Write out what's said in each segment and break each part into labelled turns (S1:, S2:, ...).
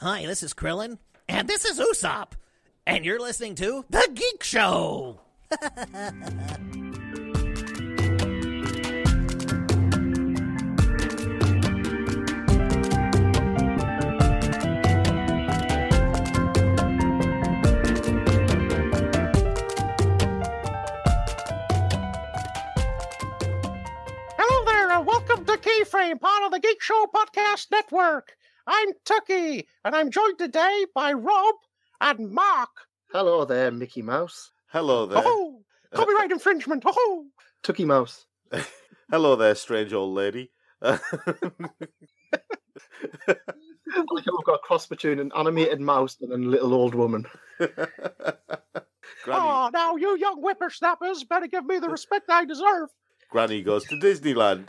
S1: Hi, this is Krillin, and this is Usopp, and you're listening to The Geek Show!
S2: Hello there, and welcome to Keyframe, part of the Geek Show Podcast Network. I'm Tucky, and I'm joined today by Rob and Mark.
S3: Hello there, Mickey Mouse.
S4: Hello there.
S2: Oh, copyright infringement. Oh,
S3: Tucky Mouse.
S4: Hello there, strange old lady.
S3: I like how we've got a cross between an animated mouse and a little old woman.
S4: Granny.
S2: oh, now you young whippersnappers better give me the respect I deserve.
S4: Granny goes to Disneyland.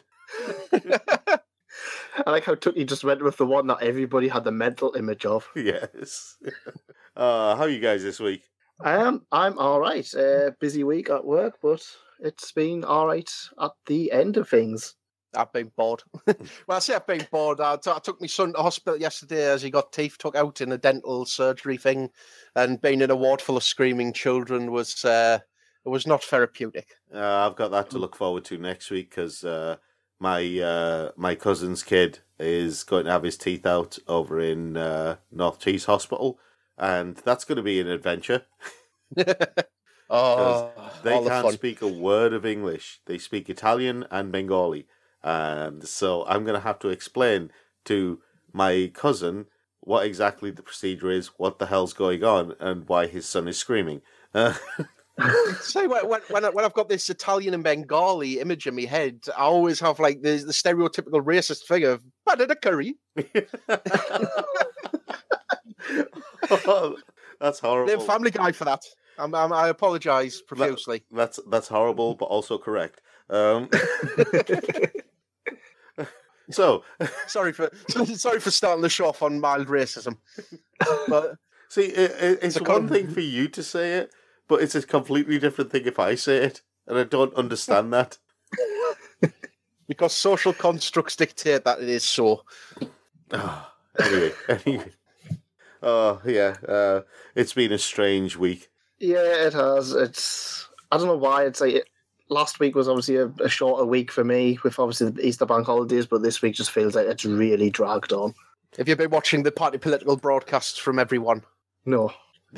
S3: I like how Tucky just went with the one that everybody had the mental image of.
S4: Yes. How are you guys this week?
S3: I'm all right. Busy week at work, but it's been all right at the end of things.
S2: I've been bored. Well, I say I've been bored. I took my son to hospital yesterday as he got teeth took out in a dental surgery thing, and being in a ward full of screaming children was not therapeutic.
S4: I've got that to look forward to next week because my cousin's kid is going to have his teeth out over in North Tees Hospital, and that's going to be an adventure.
S2: Oh,
S4: they can't speak a word of English. They speak Italian and Bengali. And so I'm going to have to explain to my cousin what exactly the procedure is, what the hell's going on, and why his son is screaming.
S2: See, when I've got this Italian and Bengali image in my head, I always have like the stereotypical racist figure of banana curry.
S4: Oh, that's horrible.
S2: Blame Family Guy for that. I apologise profusely.
S4: That's horrible, but also correct. So
S2: sorry for starting the show off on mild racism. But
S4: see, it's one thing for you to say it, but it's a completely different thing if I say it, and I don't understand that.
S2: Because social constructs dictate that it is so.
S4: Anyway. Oh, yeah. It's been a strange week.
S3: Yeah, it has. I don't know why. It's like last week was obviously a shorter week for me with obviously the Easter bank holidays, but this week just feels like it's really dragged on.
S2: Have you been watching the party political broadcasts from everyone?
S3: No.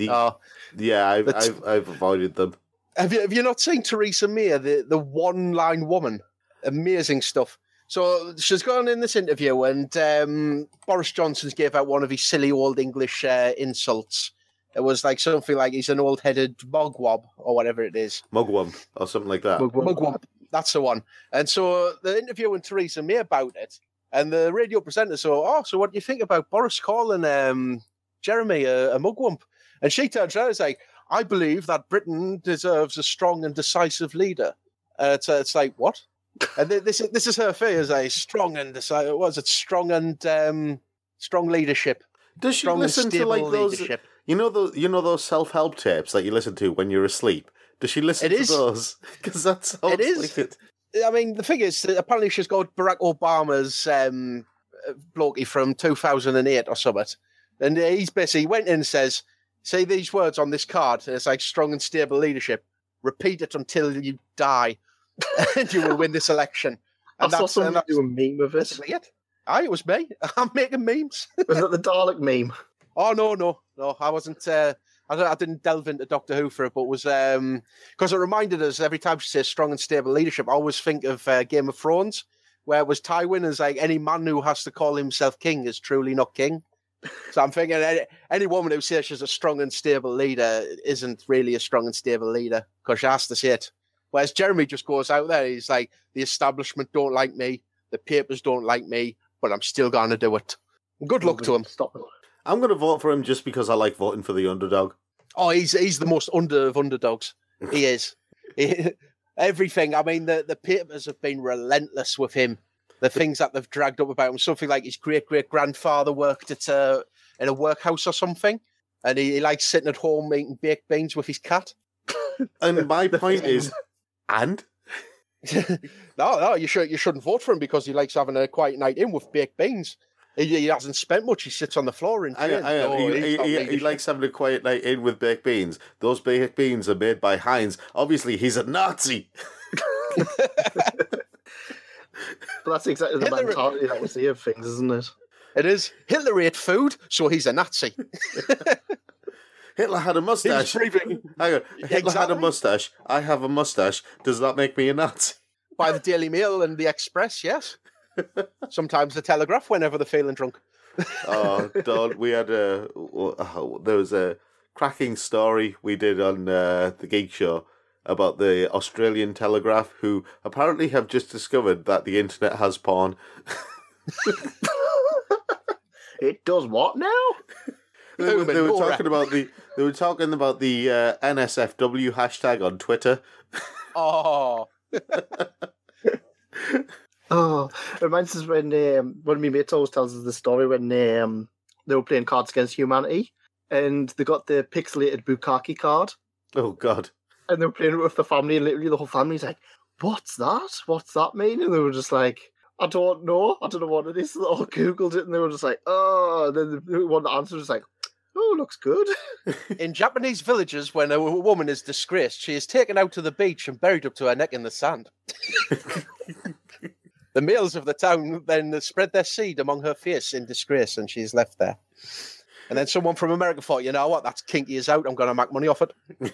S4: Yeah, I've avoided them.
S2: Have you not seen Theresa May, the one-line woman? Amazing stuff. So she's gone in this interview, and Boris Johnson's gave out one of his silly old English insults. It was like something like he's an old-headed mogwab, or whatever it is.
S4: Mugwump, or something like that.
S2: Mugwump, that's the one. And so they're interviewing Theresa May about it, and the radio presenter so what do you think about Boris calling Jeremy a mugwump? And she turns around and is like, I believe that Britain deserves a strong and decisive leader. It's like, what? And this is her fear, a strong and decisive. What is it? Strong and strong leadership.
S4: Does she
S2: strong
S4: listen to like those?
S2: Leadership.
S4: You know those self-help tapes that you listen to when you're asleep. Does she listen to those? Because that sounds like it.
S2: I mean, the thing is, apparently she's got Barack Obama's blokey from 2008 or something, and he's basically went in and says, "Say these words on this card." And it's like strong and stable leadership. Repeat it until you die, and you will win this election.
S3: And I saw someone do a meme of it.
S2: It was me. I'm making memes.
S3: Was it the Dalek meme?
S2: Oh, no. I wasn't. I didn't delve into Doctor Who for it, but it was because it reminded us every time she says strong and stable leadership. I always think of Game of Thrones, where it was Tywin as like any man who has to call himself king is truly not king. So I'm thinking any woman who says she's a strong and stable leader isn't really a strong and stable leader because she has to say it. Whereas Jeremy just goes out there, he's like, the establishment don't like me, the papers don't like me, but I'm still going to do it. Good luck to him.
S3: Stop it.
S4: I'm going to vote for him just because I like voting for the underdog.
S2: Oh, he's the most of underdogs. He is. Everything. I mean, the papers have been relentless with him. The things that they've dragged up about him. Something like his great-great-grandfather worked in a workhouse or something, and he likes sitting at home eating baked beans with his cat.
S4: And my point is, and?
S2: No, you shouldn't vote for him because he likes having a quiet night in with baked beans. He hasn't spent much. He sits on the floor in trains.
S4: He likes having a quiet night in with baked beans. Those baked beans are made by Heinz. Obviously, he's a Nazi.
S3: But that's exactly the mentality that we see of things, isn't it?
S2: It is. Hitler ate food, so he's a Nazi.
S4: Hitler had a mustache.
S2: He's breathing.
S4: Hang on. Hitler had a
S2: Exactly.
S4: mustache. I have a mustache. Does that make me a Nazi?
S2: By the Daily Mail and the Express, yes. Sometimes the Telegraph, whenever they're feeling drunk.
S4: Oh, Don, we had there was a cracking story we did on the Geek Show about the Australian Telegraph, who apparently have just discovered that the internet has porn.
S3: It does what now?
S4: They were talking about the NSFW hashtag on Twitter.
S2: Oh.
S3: Oh, it reminds us when one of my mates always tells us the story when they were playing Cards Against Humanity and they got the pixelated Bukkake card
S4: Oh God!
S3: and they were playing it with the family and literally the whole family's like, "What's that? What's that mean?" And they were just like, "I don't know. I don't know what it is." So they all Googled it and they were just like, "Oh," and then the one that answered was like, "Oh, looks good."
S2: In Japanese villages, when a woman is disgraced, she is taken out to the beach and buried up to her neck in the sand. The males of the town then spread their seed among her face in disgrace, and she's left there. And then someone from America thought, you know what, that's kinky as out, I'm going to make money off it.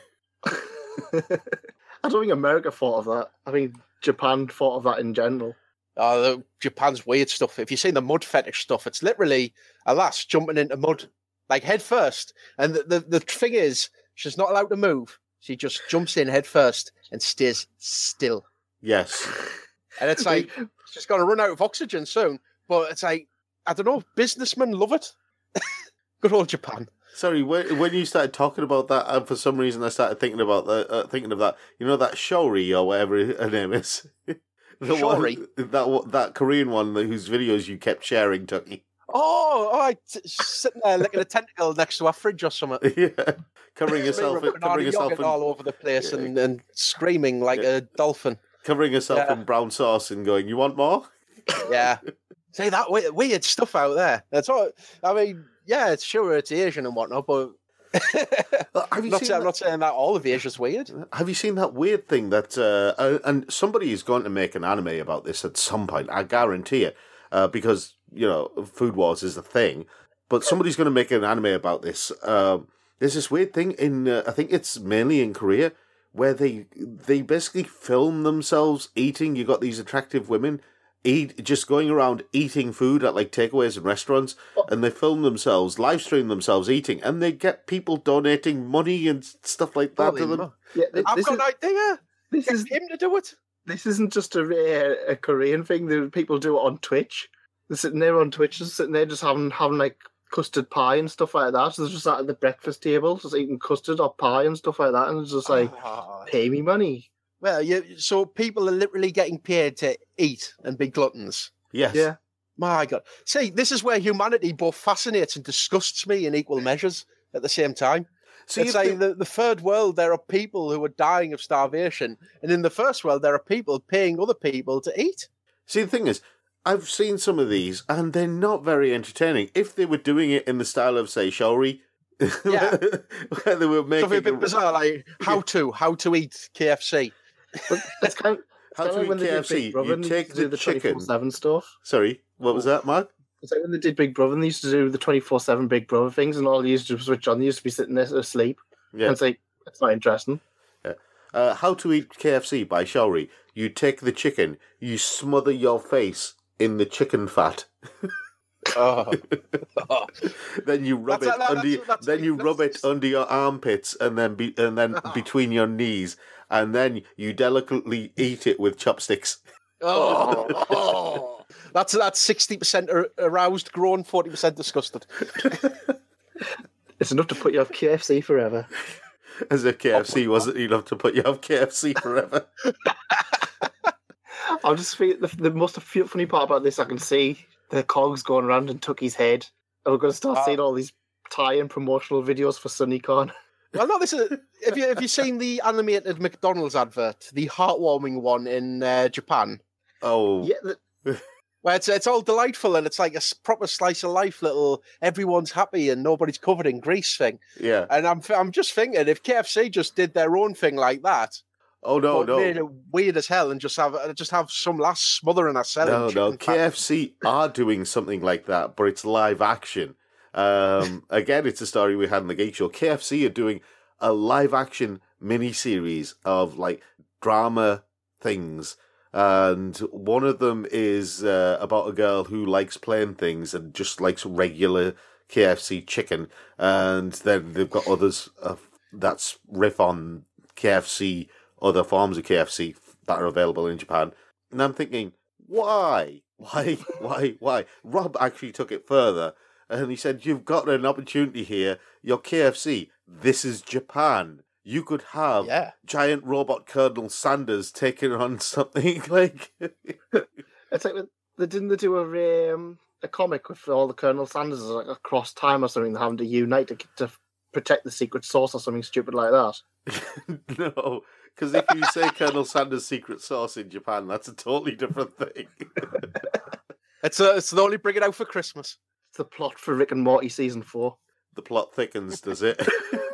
S3: I don't think America thought of that. I think Japan thought of that in general.
S2: Japan's weird stuff. If you've seen the mud fetish stuff, it's literally a lass jumping into mud, like head first. And the thing is, she's not allowed to move. She just jumps in head first and stays still.
S4: Yes.
S2: And it's like, she's going to run out of oxygen soon. But it's like, I don't know, businessmen love it. Good old Japan.
S4: Sorry, when you started talking about that, for some reason I started thinking about thinking of that. You know that Shori or whatever her name is.
S2: Shori?
S4: That Korean one whose videos you kept sharing, Tucky.
S2: Sitting there licking a tentacle next to a fridge or something.
S4: Yeah, covering herself in
S2: all over the place and screaming like a dolphin.
S4: Covering herself in brown sauce and going, "You want more?"
S2: Yeah. See, that weird stuff out there. That's all. I mean, yeah, it's sure it's Asian and whatnot, but I'm not saying that all of Asia's weird.
S4: Have you seen that weird thing that and somebody is going to make an anime about this at some point? I guarantee it, because Food Wars is a thing. But somebody's going to make an anime about this. There's this weird thing in I think it's mainly in Korea where they basically film themselves eating. You got these attractive women just going around eating food at like takeaways and restaurants, and they film themselves, live stream themselves eating, and they get people donating money and stuff like that to them.
S2: Yeah, I've got an idea. Get him to do it.
S3: This isn't just a Korean thing. People do it on Twitch. They're sitting there on Twitch, sitting there just having like custard pie and stuff like that. So they're just at the breakfast table, just eating custard or pie and stuff like that, and it's just like, pay me money.
S2: Well, so people are literally getting paid to eat and be gluttons.
S4: Yes.
S3: Yeah.
S2: My God. See, this is where humanity both fascinates and disgusts me in equal measures at the same time. So it's like the third world, there are people who are dying of starvation, and in the first world, there are people paying other people to eat.
S4: See, the thing is, I've seen some of these, and they're not very entertaining. If they were doing it in the style of, say, Shori,
S2: yeah,
S4: where they were making
S2: something a bit bizarre, like how to eat KFC.
S3: But it's kind of,
S4: how to eat KFC. You take the chicken.
S3: 24/7 stuff.
S4: Sorry, what was that, Mark?
S3: It's like when they did Big Brother, they used to do the 24/7 Big Brother things, and all they used to do was switch on. They used to be sitting there asleep.
S4: Yeah.
S3: And it's like, it's not interesting.
S4: Yeah. How to Eat KFC by Shori. You take the chicken, you smother your face in the chicken fat. Then you rub it under your armpits and then between your knees, and then you delicately eat it with chopsticks.
S2: That's 60% aroused, grown, 40% disgusted.
S3: It's enough to put you off KFC forever.
S4: As if KFC wasn't enough to put you off KFC forever.
S3: I'll just feel the most funny part about this. I can see the cogs going around in Tucky's head, and we're going to start seeing all these tie-in promotional videos for SunnyCon.
S2: Well, no, this is. Have you seen the animated McDonald's advert, the heartwarming one in Japan?
S4: Oh,
S3: Yeah,
S2: Where it's all delightful and it's like a proper slice of life, little everyone's happy and nobody's covered in grease thing.
S4: Yeah.
S2: And I'm just thinking, if KFC just did their own thing like that,
S4: Oh no,
S2: but made it weird as hell and just have some lass smothering herself.
S4: No. KFC are doing something like that, but it's live action. Again, it's a story we had in the Geek Show. KFC are doing a live action miniseries of like drama things. And one of them is about a girl who likes plain things and just likes regular KFC chicken. And then they've got others that's riff on KFC, other forms of KFC that are available in Japan. And I'm thinking, why? Rob actually took it further. And he said, you've got an opportunity here. You're KFC. This is Japan. You could have giant robot Colonel Sanders taking on something like...
S3: It's like, didn't they do a comic with all the Colonel Sanders like across time or something, they're having to unite to protect the secret source or something stupid like that?
S4: No, because if you say Colonel Sanders' secret source in Japan, that's a totally different thing.
S2: It's they only bring it out for Christmas.
S3: It's the plot for Rick and Morty season 4.
S4: The plot thickens, does it?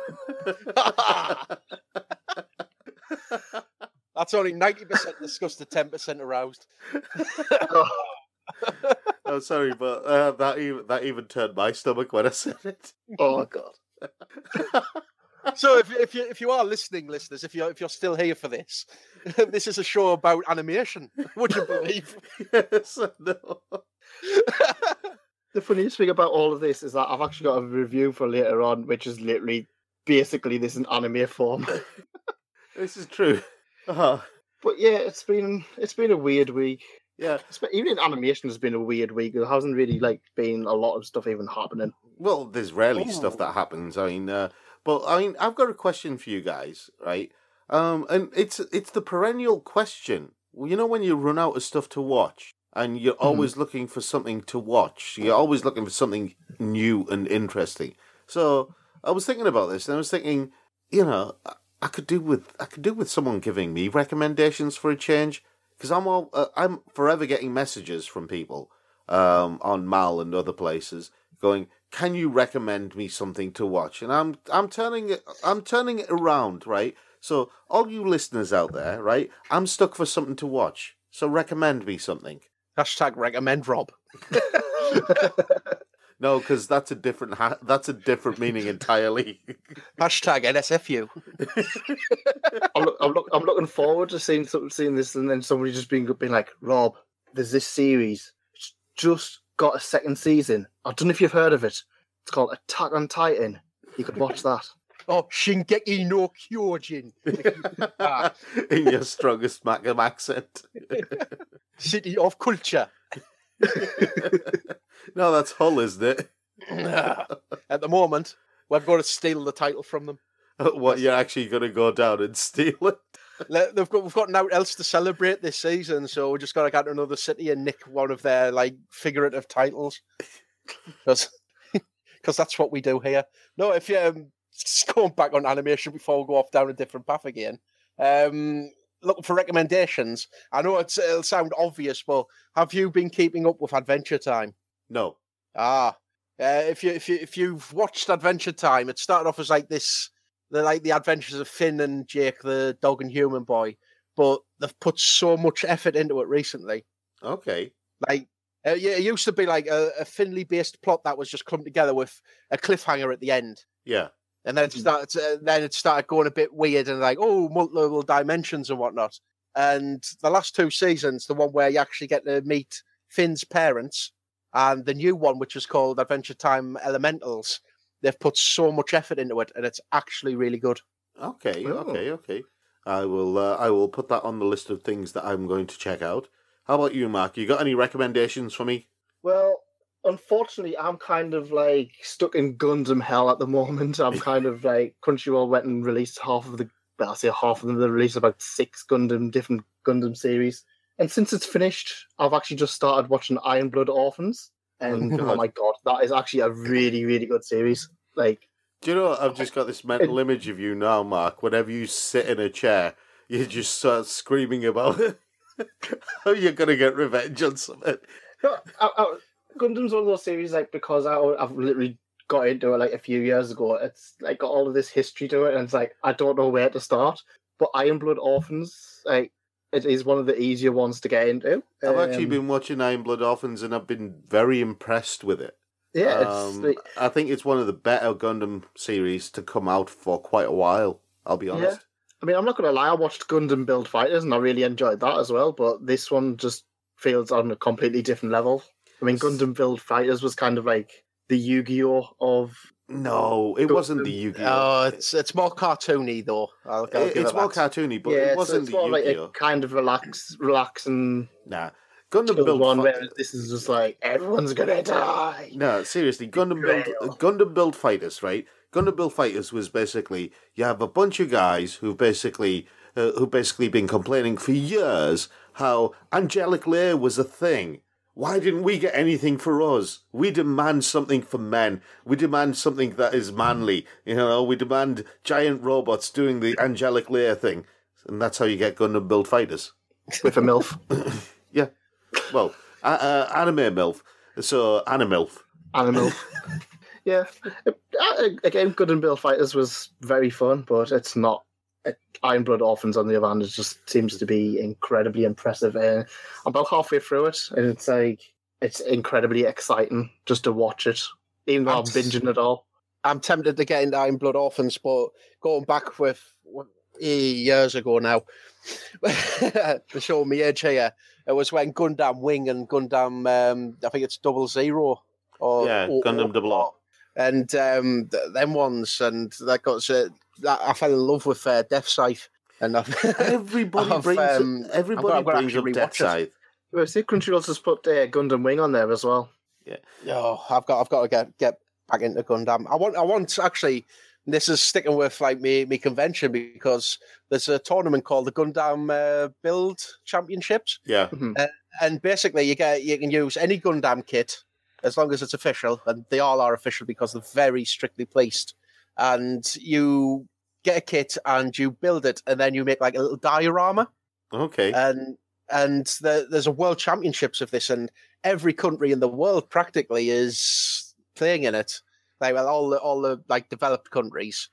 S2: That's only 90% disgusted, 10% aroused.
S4: Oh, sorry, but that even turned my stomach when I said it.
S3: Oh God!
S2: So if you are listening, listeners, if you're still here for this, this is a show about animation. Would you believe?
S4: Yes, I know.
S3: The funniest thing about all of this is that I've actually got a review for later on, which is literally basically this in anime form.
S4: This is true. Uh-huh.
S3: But yeah, it's been a weird week.
S4: Yeah,
S3: even in animation has been a weird week. There hasn't really been a lot of stuff even happening.
S4: Well, there's rarely stuff that happens. I mean, I've got a question for you guys, right? And it's the perennial question. You know, when you run out of stuff to watch, and you're always looking for something to watch, you're always looking for something new and interesting. So I was thinking about this, and I was thinking, you know, I could do with someone giving me recommendations for a change. Because I'm forever getting messages from people on Mal and other places going, "Can you recommend me something to watch?" And I'm turning it around, right? So all you listeners out there, right? I'm stuck for something to watch. So recommend me something.
S2: Hashtag recommend Rob.
S4: No, because that's a different meaning entirely.
S2: Hashtag NSFU.
S3: I'm looking forward to seeing this, and then somebody just being like, "Rob, there's this series. It's just got a second season. I don't know if you've heard of it. It's called Attack on Titan. You could watch that."
S2: Oh, Shingeki no Kyojin.
S4: In your strongest Macam accent.
S2: City of Culture.
S4: No, that's Hull, isn't it?
S2: At the moment, we're going to steal the title from them.
S4: What, you're actually going to go down and steal it?
S2: We've got nothing else to celebrate this season, so we're just got to go to another city and nick one of their figurative titles, because that's what we do here. No, if you just going back on animation before we go off down a different path again. Looking for recommendations. I know it'll sound obvious, but have you been keeping up with Adventure Time?
S4: No.
S2: If you've watched Adventure Time, it started off as the adventures of Finn and Jake, the dog and human boy, but they've put so much effort into it recently.
S4: Okay.
S2: It used to be like a Finley-based plot that was just come together with a cliffhanger at the end.
S4: Yeah.
S2: And then it started going a bit weird and multiple dimensions and whatnot. And the last 2 seasons, the one where you actually get to meet Finn's parents, and the new one, which is called Adventure Time Elementals, they've put so much effort into it, and it's actually really good.
S4: Okay. I will put that on the list of things that I'm going to check out. How about you, Mark? You got any recommendations for me?
S3: Well, unfortunately, I'm kind of stuck in Gundam hell at the moment. I'm kind of Crunchyroll went and released half of them. They released about 6 different Gundam series. And since it's finished, I've actually just started watching Iron Blood Orphans. And oh my god, that is actually a really, really good series.
S4: Do you know what? I've just got this mental image of you now, Mark. Whenever you sit in a chair, you just start screaming about how you're going to get revenge on something.
S3: No, Gundam's one of those series, like, because I've literally got into it like a few years ago. It's like got all of this history to it, and it's like I don't know where to start. But Iron Blood Orphans, like, it is one of the easier ones to get into.
S4: I've actually been watching Iron Blood Orphans, and I've been very impressed with it.
S3: Yeah,
S4: I think it's one of the better Gundam series to come out for quite a while. I'll be honest.
S3: Yeah. I mean, I'm not going to lie. I watched Gundam Build Fighters, and I really enjoyed that as well. But this one just feels on a completely different level. I mean, Gundam Build Fighters was kind of like the Yu-Gi-Oh of.
S4: No, it wasn't the Yu-Gi-Oh.
S2: Oh, it's more cartoony though. I'll give
S4: It's
S2: it
S4: more
S2: that.
S4: cartoony, but
S3: Yeah,
S4: it wasn't
S3: it's
S4: the
S3: more like
S4: Yu-Gi-Oh.
S3: a kind of relaxing
S4: Nah, Gundam
S3: chill
S4: Build
S3: one.
S4: Fi-
S3: Whereas this is just like everyone's gonna die.
S4: No, seriously,
S3: Betrayal.
S4: Gundam Build Fighters, right? Gundam Build Fighters was basically you have a bunch of guys who've basically been complaining for years how angelic layer was a thing. Why didn't we get anything for us? We demand something for men. We demand something that is manly. You know, we demand giant robots doing the angelic layer thing, and that's how you get Gundam Build Fighters.
S3: With a MILF.
S4: Yeah, well, anime MILF. So animilf.
S3: Animal. Yeah. Again, Gundam Build Fighters was very fun, but it's not. Iron Blood Orphans, on the other hand, it just seems to be incredibly impressive. I'm about halfway through it, and it's like it's incredibly exciting just to watch it, even though I'm binging it all.
S2: I'm tempted to get into Iron Blood Orphans, but going back with years ago now, to show me age here, it was when Gundam Wing and Gundam, I think it's 00 or
S4: Gundam 00.
S2: and them ones, and that got I fell in love with Death Scythe, and
S4: Everybody brings up Death Scythe.
S3: Well, see, Crunchyroll's just put Gundam Wing on there as well.
S4: Yeah.
S2: Oh, I've got to get back into Gundam. I want actually. This is sticking with like me convention because there's a tournament called the Gundam Build Championships.
S4: Yeah.
S3: Mm-hmm.
S2: And basically you can use any Gundam kit as long as it's official, and they all are official because they're very strictly policed. And you get a kit and you build it, and then you make like a little diorama.
S4: Okay.
S2: And there's a world championships of this, and every country in the world practically is playing in it. Like, well, all the like developed countries,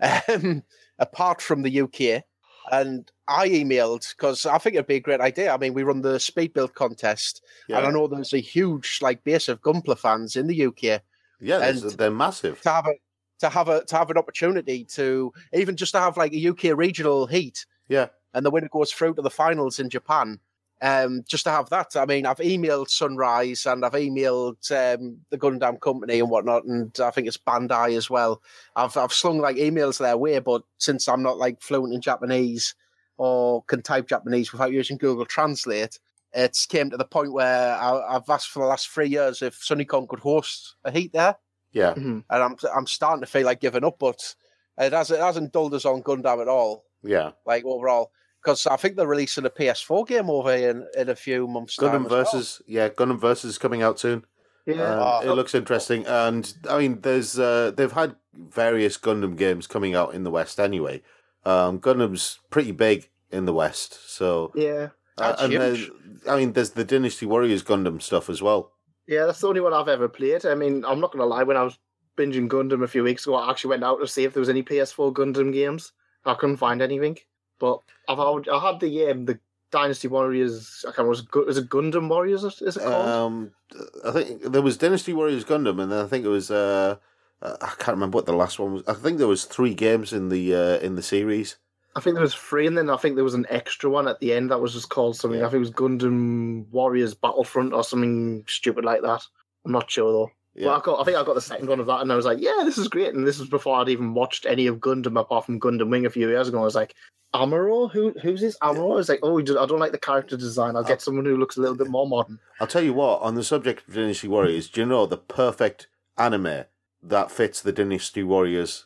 S2: apart from the UK. And I emailed because I think it'd be a great idea. I mean, we run the speed build contest, and I know there's a huge like base of Gunpla fans in the UK.
S4: Yeah, they're massive.
S2: To have an opportunity to even just to have like a UK regional heat.
S4: Yeah.
S2: And the winner goes through to the finals in Japan. Just to have that. I mean, I've emailed Sunrise and I've emailed the Gundam Company and whatnot, and I think it's Bandai as well. I've slung like emails their way, but since I'm not like fluent in Japanese or can type Japanese without using Google Translate, it's came to the point where I've asked for the last 3 years if Sunicon could host a heat there.
S4: Yeah.
S3: Mm-hmm.
S2: And I'm starting to feel like giving up, but it hasn't dulled us on Gundam at all.
S4: Yeah.
S2: Like overall. Because I think they're releasing a PS4 game over in a few months' time.
S4: Gundam Versus is coming out soon.
S3: Yeah.
S4: It looks interesting. And I mean, there's they've had various Gundam games coming out in the West anyway. Gundam's pretty big in the West, so
S3: Yeah.
S2: That's huge.
S4: There's the Dynasty Warriors Gundam stuff as well.
S3: Yeah, that's the only one I've ever played. I mean, I'm not going to lie, when I was binging Gundam a few weeks ago, I actually went out to see if there was any PS4 Gundam games. I couldn't find anything. But I had the Dynasty Warriors. I can't remember. Is it Gundam Warriors? Is it called?
S4: I think there was Dynasty Warriors Gundam, and then I think it was I can't remember what the last one was. I think there was 3 games in the series.
S3: I think there was 3, and then I think there was an extra one at the end that was just called something.
S4: Yeah.
S3: I think it was Gundam Warriors Battlefront or something stupid like that. I'm not sure though.
S4: Yeah.
S3: But I think I got the second one of that, and I was like, yeah, this is great. And this was before I'd even watched any of Gundam apart from Gundam Wing a few years ago. I was like, Amuro? Who's this Amuro? I was like, I don't like the character design. I'll get someone who looks a little bit more modern.
S4: I'll tell you what, on the subject of Dynasty Warriors, do you know the perfect anime that fits the Dynasty Warriors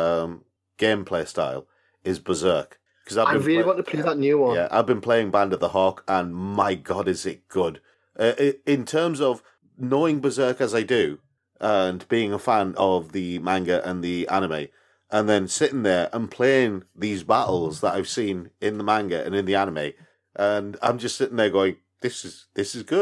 S4: gameplay style is Berserk? Because
S3: I really want to play that new one.
S4: Yeah, I've been playing Band of the Hawk, and my God, is it good. In terms of knowing Berserk as I do, and being a fan of the manga and the anime, and then sitting there and playing these battles that I've seen in the manga and in the anime, and I'm just sitting there going, "This is good.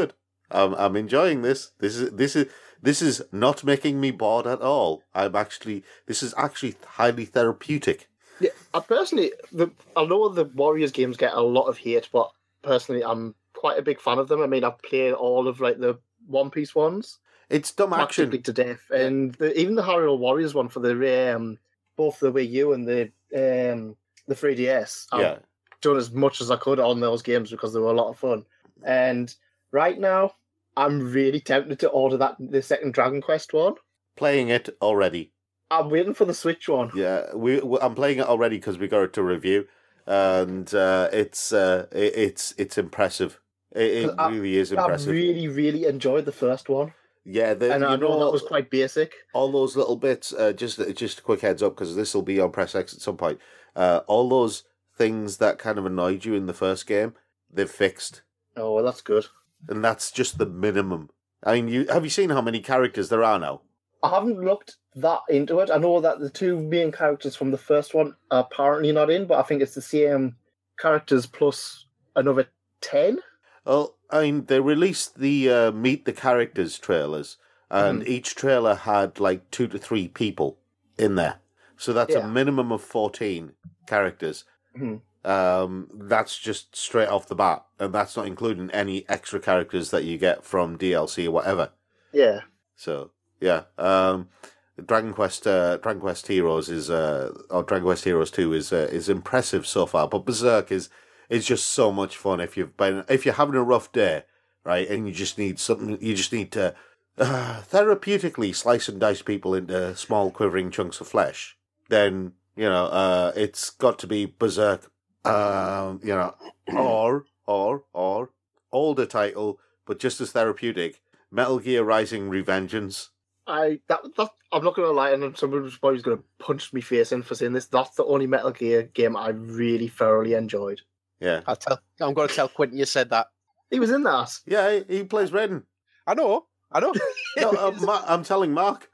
S4: I'm enjoying this. This is not making me bored at all. This is actually highly therapeutic.
S3: Yeah, I personally, I know the Warriors games get a lot of hate, but personally, I'm quite a big fan of them. I mean, I've played all of like the One Piece ones.
S4: It's dumb action
S3: to death, and even the Hyrule Warriors one for the both the Wii U and the 3DS. I've done as much as I could on those games because they were a lot of fun. And right now, I'm really tempted to order the second Dragon Quest one.
S4: Playing it already.
S3: I'm waiting for the Switch one.
S4: Yeah, I'm playing it already because we got it to review, and it's impressive. It really is impressive.
S3: I really, really enjoyed the first one.
S4: Yeah,
S3: and I know that was quite basic.
S4: All those little bits, just a quick heads up because this will be on Press X at some point. All those things that kind of annoyed you in the first game, they've fixed.
S3: Oh, well, that's good.
S4: And that's just the minimum. I mean, have you seen how many characters there are now?
S3: I haven't looked that into it. I know that the two main characters from the first one are apparently not in, but I think it's the same characters plus another 10.
S4: Well, I mean, they released the Meet the Characters trailers, and each trailer had like 2 to 3 people in there. So that's a minimum of 14 characters. That's just straight off the bat, and that's not including any extra characters that you get from DLC or whatever.
S3: Yeah.
S4: So, yeah. Dragon Quest Heroes or Dragon Quest Heroes 2 is impressive so far, but Berserk is just so much fun if you're having a rough day, right, and you just need to therapeutically slice and dice people into small quivering chunks of flesh. Then it's got to be Berserk, or older title, but just as therapeutic, Metal Gear Rising: Revengeance.
S3: I'm not going to lie, and somebody's probably going to punch me face in for saying this. That's the only Metal Gear game I really thoroughly enjoyed.
S4: Yeah,
S2: I'm going to tell Quentin you said that.
S3: He was in that.
S4: Yeah, he plays Raiden.
S2: I know.
S4: No, I'm telling Mark.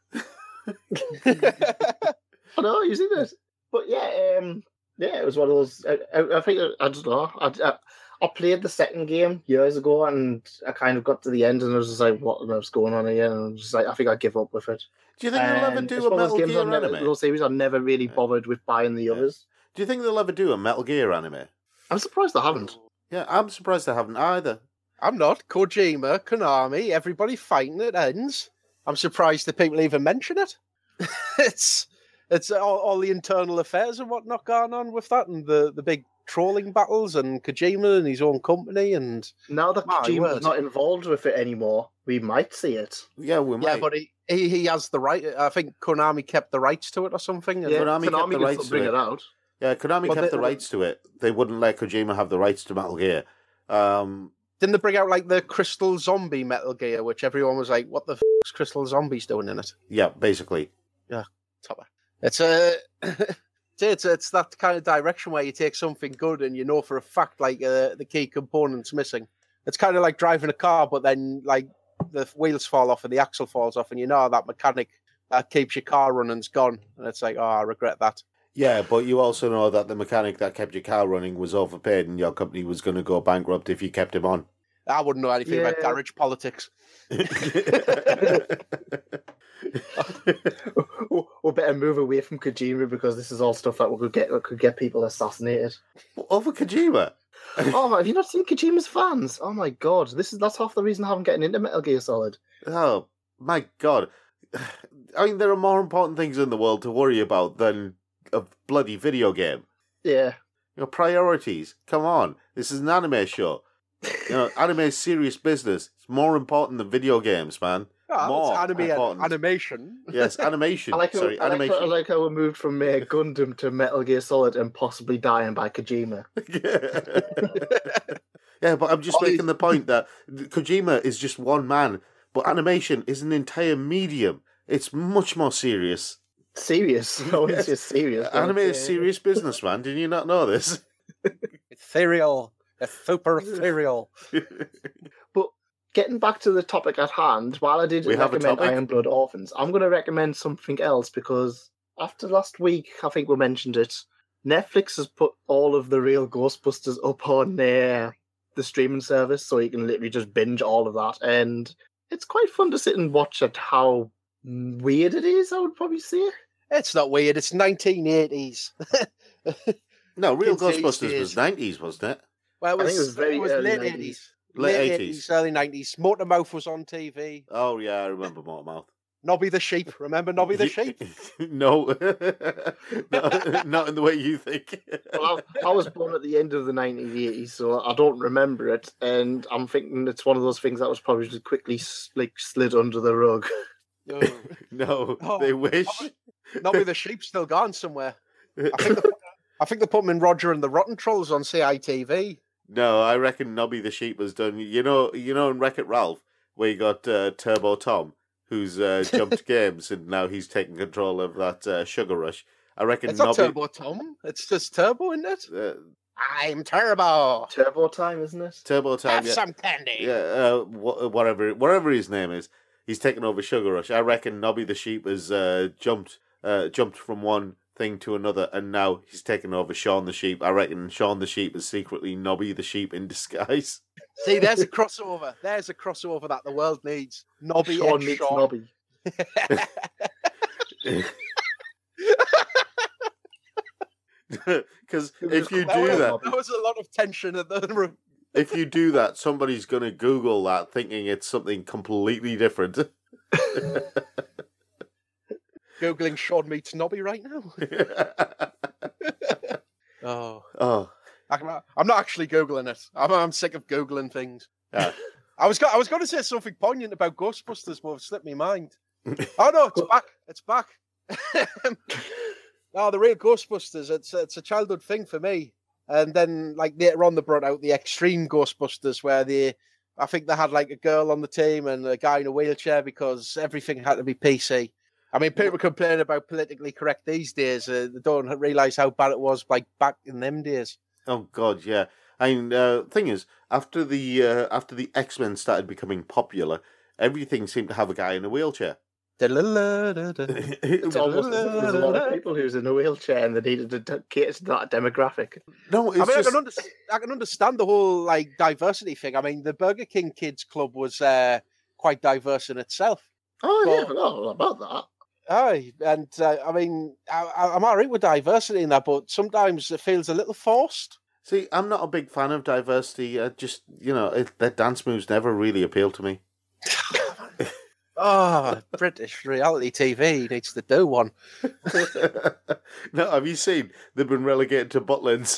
S3: I know he's in it, but it was one of those. I think I don't know. I played the second game years ago, and I kind of got to the end, and I was just like, "What's going on here?" And I was just like, "I think I give up with it."
S4: Do you think they'll ever do a Metal Gear anime?
S3: Those series, I never really bothered with buying the others.
S4: Do you think they'll ever do a Metal Gear anime?
S3: I'm surprised they haven't.
S4: Yeah, I'm surprised they haven't either.
S2: I'm not. Kojima, Konami, everybody fighting it ends. I'm surprised that people even mention it. It's all the internal affairs and whatnot going on with that, and the big trolling battles, and Kojima and his own company. And
S3: now that Kojima's not involved with it anymore, we might see it.
S4: Yeah, we might.
S2: Yeah, but he has the right. I think Konami kept the rights to it or something.
S3: Yeah, Konami kept the rights to bring it out.
S4: Yeah, Konami kept the rights to it. They wouldn't let Kojima have the rights to Metal Gear.
S2: Didn't they bring out like the Crystal Zombie Metal Gear, which everyone was like, "What the is Crystal Zombies doing in it?"
S4: Yeah, basically.
S2: Yeah, topper. It's it's that kind of direction where you take something good and you know for a fact like the key component's missing. It's kind of like driving a car, but then like the wheels fall off and the axle falls off, and you know that mechanic that keeps your car running's gone, and it's like, oh, I regret that.
S4: Yeah, but you also know that the mechanic that kept your car running was overpaid and your company was going to go bankrupt if you kept him on.
S2: I wouldn't know anything about garage politics.
S3: We better move away from Kojima because this is all stuff that could get people assassinated.
S4: Over Kojima?
S3: Oh, have you not seen Kojima's fans? Oh my god, that's half the reason I haven't gotten into Metal Gear Solid.
S4: Oh my god. I mean, there are more important things in the world to worry about than a bloody video game.
S3: Yeah.
S4: Priorities. Come on. This is an anime show. Anime is serious business. It's more important than video games, man.
S2: Oh,
S4: more
S2: it's anime
S4: important.
S2: animation.
S4: Yes, animation.
S3: Animation. I like how we moved from Gundam to Metal Gear Solid and possibly dying by Kojima.
S4: Yeah, but I'm just making the point that Kojima is just one man, but animation is an entire medium. It's much more serious.
S3: Serious? No, it's just serious.
S4: Anime is serious business, man. Did you not know this?
S2: Ethereal. It's super ethereal.
S3: But getting back to the topic at hand, while I did recommend Iron Blood Orphans, I'm going to recommend something else because after last week, I think we mentioned it, Netflix has put all of the real Ghostbusters up on their the streaming service, so you can literally just binge all of that, and it's quite fun to sit and watch at how weird it is. I would probably say.
S2: It's not weird. It's 1980s.
S4: No, Real
S2: Kids these
S4: Ghostbusters
S2: days.
S4: was 90s, wasn't it?
S2: Well,
S3: I think it was very early
S2: late
S3: 90s.
S2: 80s.
S4: Late 80s.
S2: early 90s. Motormouth was on TV.
S4: Oh, yeah, I remember Motormouth.
S2: Nobby the Sheep. Remember Nobby the Sheep?
S4: No. No, not in the way you think.
S3: Well, I was born at the end of the 1980s, so I don't remember it, and I'm thinking it's one of those things that was probably just quickly slid under the rug.
S2: Oh.
S4: No,
S2: Oh,
S4: they wish.
S2: Nobby the Sheep's still gone somewhere. I think they put him in Roger and the Rotten Trolls on CITV.
S4: No, I reckon Nobby the Sheep was done. You know in Wreck-It Ralph, where you got Turbo Tom, who's jumped games, and now he's taking control of that Sugar Rush. I reckon
S2: It's not
S4: Nobby.
S2: Turbo Tom. It's just Turbo, isn't it? I'm Turbo.
S3: Turbo Time, isn't it?
S4: Turbo Tom,
S2: Have
S4: yeah.
S2: some candy.
S4: Yeah, whatever his name is, he's taken over Sugar Rush. I reckon Nobby the Sheep has jumped from one thing to another, and now he's taken over Shaun the Sheep. I reckon Shaun the Sheep is secretly Nobby the Sheep in disguise.
S2: See, there's a crossover. There's a crossover that the world needs. Nobby
S3: Sean
S2: and
S3: meets
S2: Shaun.
S3: Nobby.
S4: Because if you do that,
S2: There was a lot of tension at the room.
S4: if you do that, somebody's going to Google that thinking it's something completely different.
S2: Googling Shaun meets Nobby right now. Oh,
S4: Oh,
S2: I'm not actually Googling it. I'm sick of Googling things.
S4: yeah.
S2: I was going to say something poignant about Ghostbusters, but it slipped my mind. Oh no, it's back. It's back. No, the real Ghostbusters. It's a childhood thing for me. And then, like later on, they brought out the Extreme Ghostbusters, where I think they had like a girl on the team and a guy in a wheelchair because everything had to be PC. I mean, people complain about politically correct these days. They don't realise how bad it was like back in them days.
S4: Oh God, yeah. I mean, thing is, after the X-Men started becoming popular, everything seemed to have a guy in a wheelchair.
S3: It's almost as if there's a lot of people who's in a wheelchair and they needed to cater to that demographic.
S4: No, it's
S2: I mean,
S4: just...
S2: I can understand the whole like diversity thing. I mean, the Burger King Kids Club was quite diverse in itself.
S3: Oh, yeah, I
S2: But-
S3: forgot all about that.
S2: Aye, and I mean, I'm alright with diversity in that, but sometimes it feels a little forced.
S4: See, I'm not a big fan of diversity. Just, their dance moves never really appeal to me.
S2: Oh, British reality TV needs to do one.
S4: No, have you seen? They've been relegated to Butlins.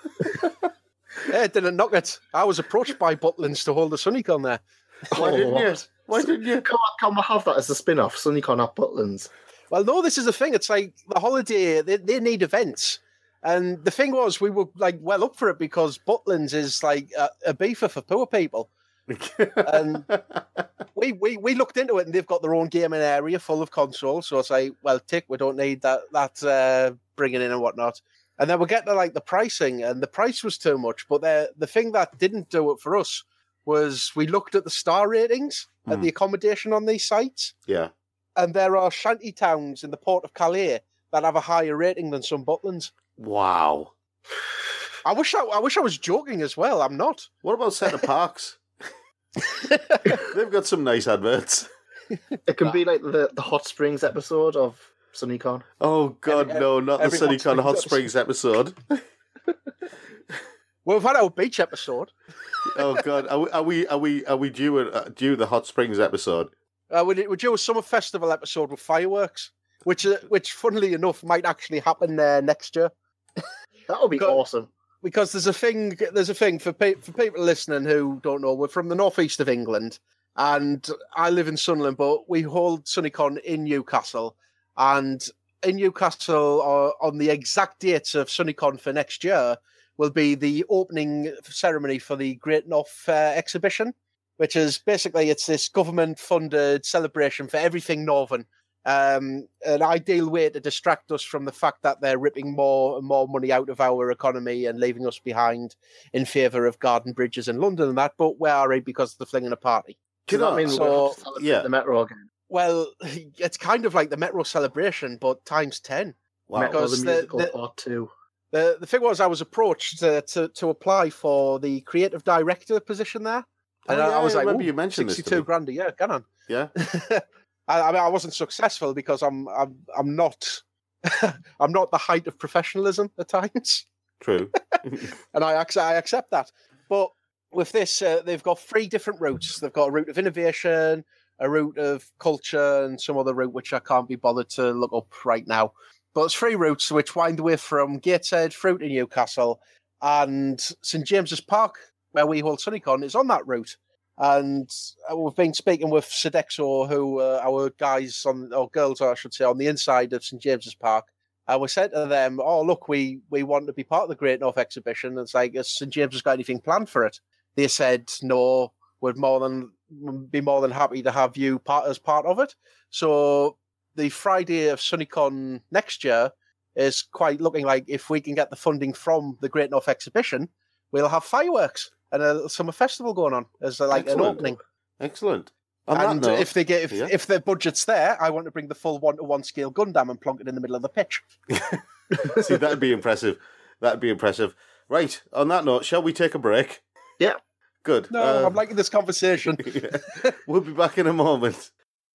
S2: It didn't knock it. I was approached by Butlins to hold the SunnyCon there.
S4: Why didn't you?
S3: what?
S4: Why didn't you?
S3: Can't we have that as a spin-off? SunnyCon at Butlins.
S2: Well, no, this is the thing. It's like the holiday, they need events. And the thing was, we were like well up for it because Butlins is like a beefer for poor people. And we looked into it, and they've got their own gaming area full of consoles. So I say, well, tick, we don't need that bringing in and whatnot. And then we get to like the pricing, and the price was too much. But the thing that didn't do it for us was we looked at the star ratings at the accommodation on these sites,
S4: Yeah.
S2: and there are shanty towns in the port of Calais that have a higher rating than some Butlins.
S4: Wow.
S2: I wish I was joking as well. I'm not.
S4: What about Centre Parks? They've got some nice adverts.
S3: It can be like the Hot Springs episode of SunnyCon.
S4: Oh God, no, not the
S2: every
S4: SunnyCon Hot
S2: Hot
S4: Springs episode.
S2: Well, we've had our beach episode.
S4: Oh God, are we due the Hot Springs episode?
S2: We're due a summer festival episode with fireworks, which funnily enough might actually happen next year.
S3: That would be
S2: Go-
S3: awesome.
S2: Because there's a thing for people listening who don't know. We're from the northeast of England, and I live in Sunderland, but we hold SunnyCon in Newcastle. And in Newcastle, on the exact dates of SunnyCon for next year, will be the opening ceremony for the Great North exhibition, which is basically it's this government-funded celebration for everything Northern. An ideal way to distract us from the fact that they're ripping more and more money out of our economy and leaving us behind in favour of garden bridges in London and that, but we're alright because they're flinging a party.
S3: Does that mean
S2: so-
S3: we'll have to celebrate
S4: yeah.
S3: the Metro again?
S2: Well, it's kind of like the Metro celebration, but times 10.
S4: Wow.
S3: Metro
S2: Because
S3: the
S2: the-
S3: musical
S2: the-
S3: part 2.
S2: The thing was, I was approached to apply for the creative director position there. And I was
S4: I
S2: like,
S4: remember you mentioned
S2: 62
S4: this to me.
S2: grand a year, get on.
S4: Yeah.
S2: I mean, I wasn't successful because I'm not I'm not the height of professionalism at times,
S4: True.
S2: and I accept that. But with this, they've got 3 different routes. They've got a route of innovation, a route of culture, and some other route which I can't be bothered to look up right now. But it's 3 routes which wind away from Gateshead through to Newcastle, and St James's Park, where we hold SunnyCon, is on that route. And we've been speaking with Sodexo, who our guys or girls, I should say, on the inside of St James's Park. And we said to them, "Oh, look, we want to be part of the Great North Exhibition." And it's like, has St James's got anything planned for it? They said, "No, we'd be more than happy to have you as part of it." So the Friday of SunnyCon next year is quite looking like, if we can get the funding from the Great North Exhibition, we'll have fireworks and a summer festival going on as an opening.
S4: Excellent.
S2: And if the budget's there, I want to bring the full 1-to-1 scale Gundam and plonk it in the middle of the pitch.
S4: See, that'd be impressive. Right, on that note, shall we take a break?
S3: Yeah.
S4: Good.
S2: No, I'm liking this conversation.
S4: We'll be back in a moment.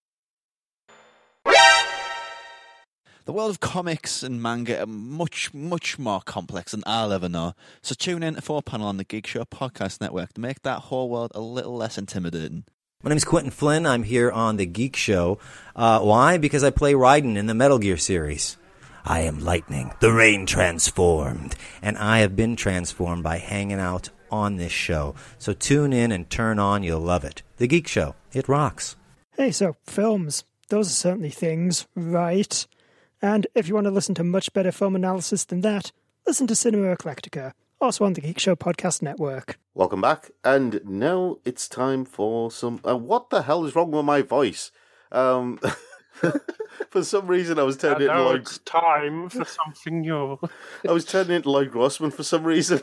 S5: The world of comics and manga are much, much more complex than I'll ever know. So tune in to 4Panel on the Geek Show Podcast Network to make that whole world a little less intimidating.
S6: My name's Quentin Flynn. I'm here on The Geek Show. Why? Because I play Raiden in the Metal Gear series. I am lightning, the rain transformed. And I have been transformed by hanging out on this show. So tune in and turn on. You'll love it. The Geek Show. It rocks.
S7: Hey, so films. Those are certainly things, right? And if you want to listen to much better film analysis than that, listen to Cinema Eclectica, also on the Geek Show Podcast Network.
S4: Welcome back, and now it's time for some... what the hell is wrong with my voice? For some reason I was turning into Lloyd...
S8: it's time for something new.
S4: I was turning into Lloyd Grossman for some reason.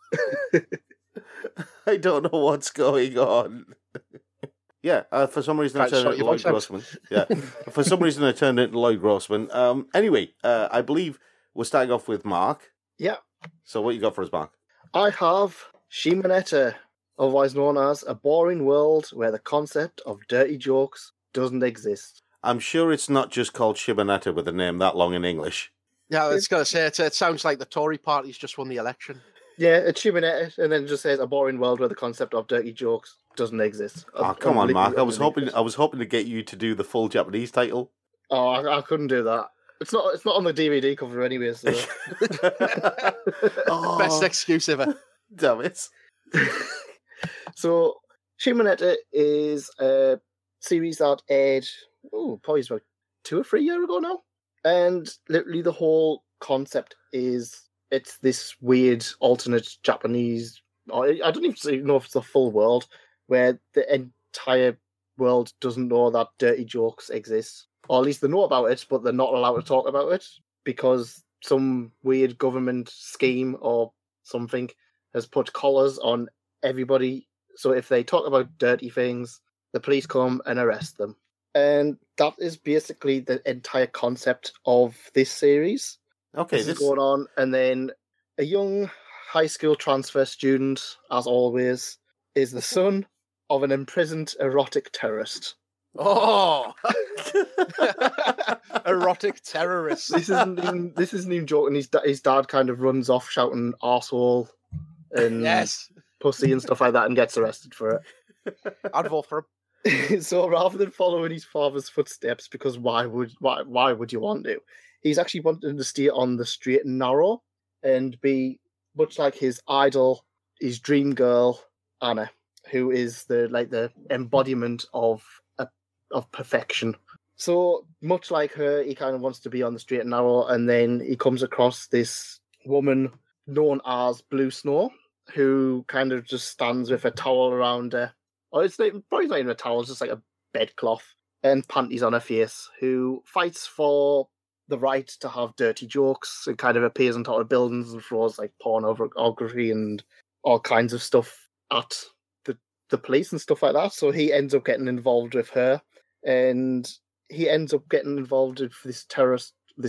S4: I don't know what's going on. Yeah, for some reason I turned into Lloyd Grossman. Yeah, for some reason I turned into Lloyd Grossman. Anyway, I believe we're starting off with Mark.
S3: Yeah.
S4: So what you got for us, Mark?
S3: I have Shimonetta, otherwise known as A Boring World Where the Concept of Dirty Jokes Doesn't Exist.
S4: I'm sure it's not just called Shimonetta with a name that long in English.
S2: Yeah, I was going to say, it sounds like the Tory party's just won the election.
S3: Yeah, it's Shimonetta, and then it just says A Boring World Where the Concept of Dirty Jokes Doesn't Exist.
S4: Oh, come on, Mark. I was hoping to get you to do the full Japanese title.
S3: Oh, I couldn't do that. It's not on the DVD cover anyway, so...
S2: Best excuse ever.
S4: Damn it.
S3: So, Shimonetta is a series that aired, probably about 2 or 3 years ago now. And literally the whole concept is, it's this weird alternate Japanese, I don't even know if it's the full world, where the entire world doesn't know that dirty jokes exist. Or at least they know about it, but they're not allowed to talk about it because some weird government scheme or something has put collars on everybody. So if they talk about dirty things, the police come and arrest them. And that is basically the entire concept of this series.
S4: Okay,
S3: this is going on. And then a young high school transfer student, as always, is the son of an imprisoned erotic terrorist.
S2: Oh, erotic terrorist.
S3: This isn't even joking. His dad kind of runs off shouting arsehole and
S2: yes,
S3: pussy and stuff like that, and gets arrested for it.
S2: I'd vote for
S3: him. So rather than following his father's footsteps, because why would you want to? He's actually wanting to stay on the straight and narrow and be much like his idol, his dream girl Anna, who is the embodiment of perfection. So much like her, he kind of wants to be on the straight and narrow, and then he comes across this woman known as Blue Snow, who kind of just stands with a towel around her. Or it's probably not even a towel, it's just like a bedcloth and panties on her face, who fights for the right to have dirty jokes and kind of appears on top of buildings and throws like pornography and all kinds of stuff at the police and stuff like that. So he ends up getting involved with her, and he ends up getting involved with this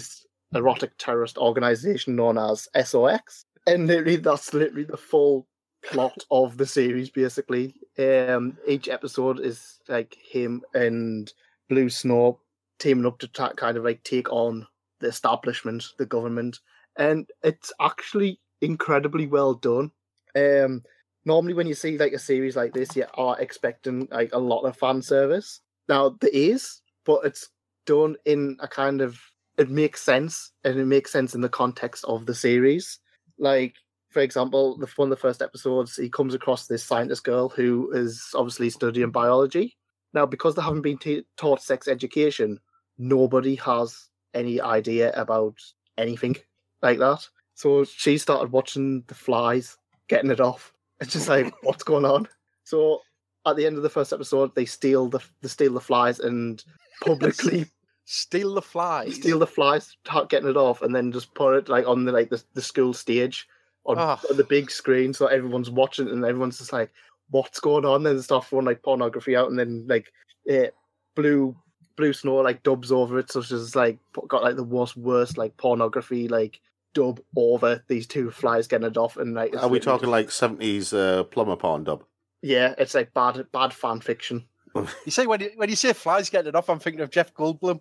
S3: erotic terrorist organization known as SOX. And that's literally the full plot of the series, basically. Each episode is like him and Blue Snow teaming up to kind of like take on the establishment, the government. And it's actually incredibly well done. Normally when you see like a series like this, you are expecting like a lot of fan service. Now there is, but it's done in a kind of, it makes sense, and it makes sense in the context of the series. Like, for example, one of the first episodes, he comes across this scientist girl who is obviously studying biology. Now, because they haven't been taught sex education, nobody has any idea about anything like that. So she started watching the flies, getting it off. It's just like, what's going on? So at the end of the first episode, they steal the flies and publicly
S2: Steal the flies.
S3: Start getting it off, and then just put it like on the school stage on the big screen, so everyone's watching, and everyone's just like, "What's going on?" Then they start throwing like pornography out, and then like Blue Snow like dubs over it, so she's like got like the worst like pornography like dub over these two flies getting it off, and like.
S4: Are we talking like 70s plumber porn dub? Yeah,
S3: it's like bad fan fiction.
S2: You say when you say flies getting it off, I'm thinking of Jeff Goldblum.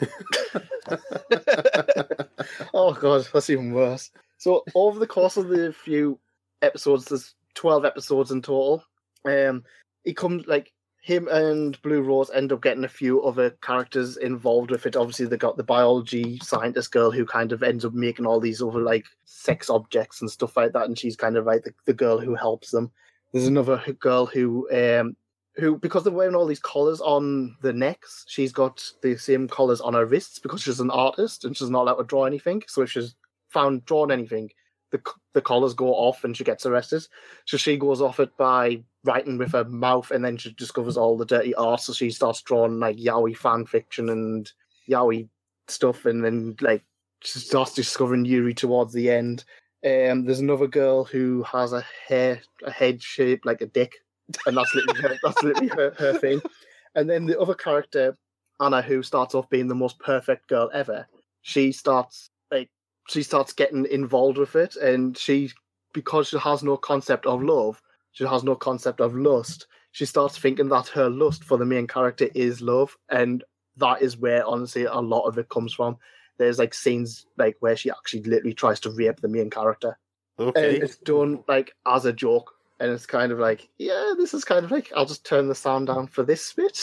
S3: Oh god, that's even worse. So over the course of the few episodes, there's 12 episodes in total. It comes like him and Blue Rose end up getting a few other characters involved with it. Obviously, they got the biology scientist girl who kind of ends up making all these other like sex objects and stuff like that, and she's kind of like the girl who helps them. There's another girl who, because they're wearing all these collars on the necks, she's got the same collars on her wrists because she's an artist and she's not allowed to draw anything. So if she's found drawn anything, the collars go off and she gets arrested. So she goes off it by writing with her mouth, and then she discovers all the dirty art. So she starts drawing like yaoi fan fiction and yaoi stuff, and then like she starts discovering Yuri towards the end. There's another girl who has a head shaped like a dick, and that's literally her thing. And then the other character, Anna, who starts off being the most perfect girl ever, she starts getting involved with it, and because she has no concept of love, she has no concept of lust, she starts thinking that her lust for the main character is love, and that is where honestly a lot of it comes from. There's like scenes like where she actually literally tries to rape the main character.
S4: Okay.
S3: And it's done like as a joke. And it's kind of like, yeah, this is kind of like, I'll just turn the sound down for this bit.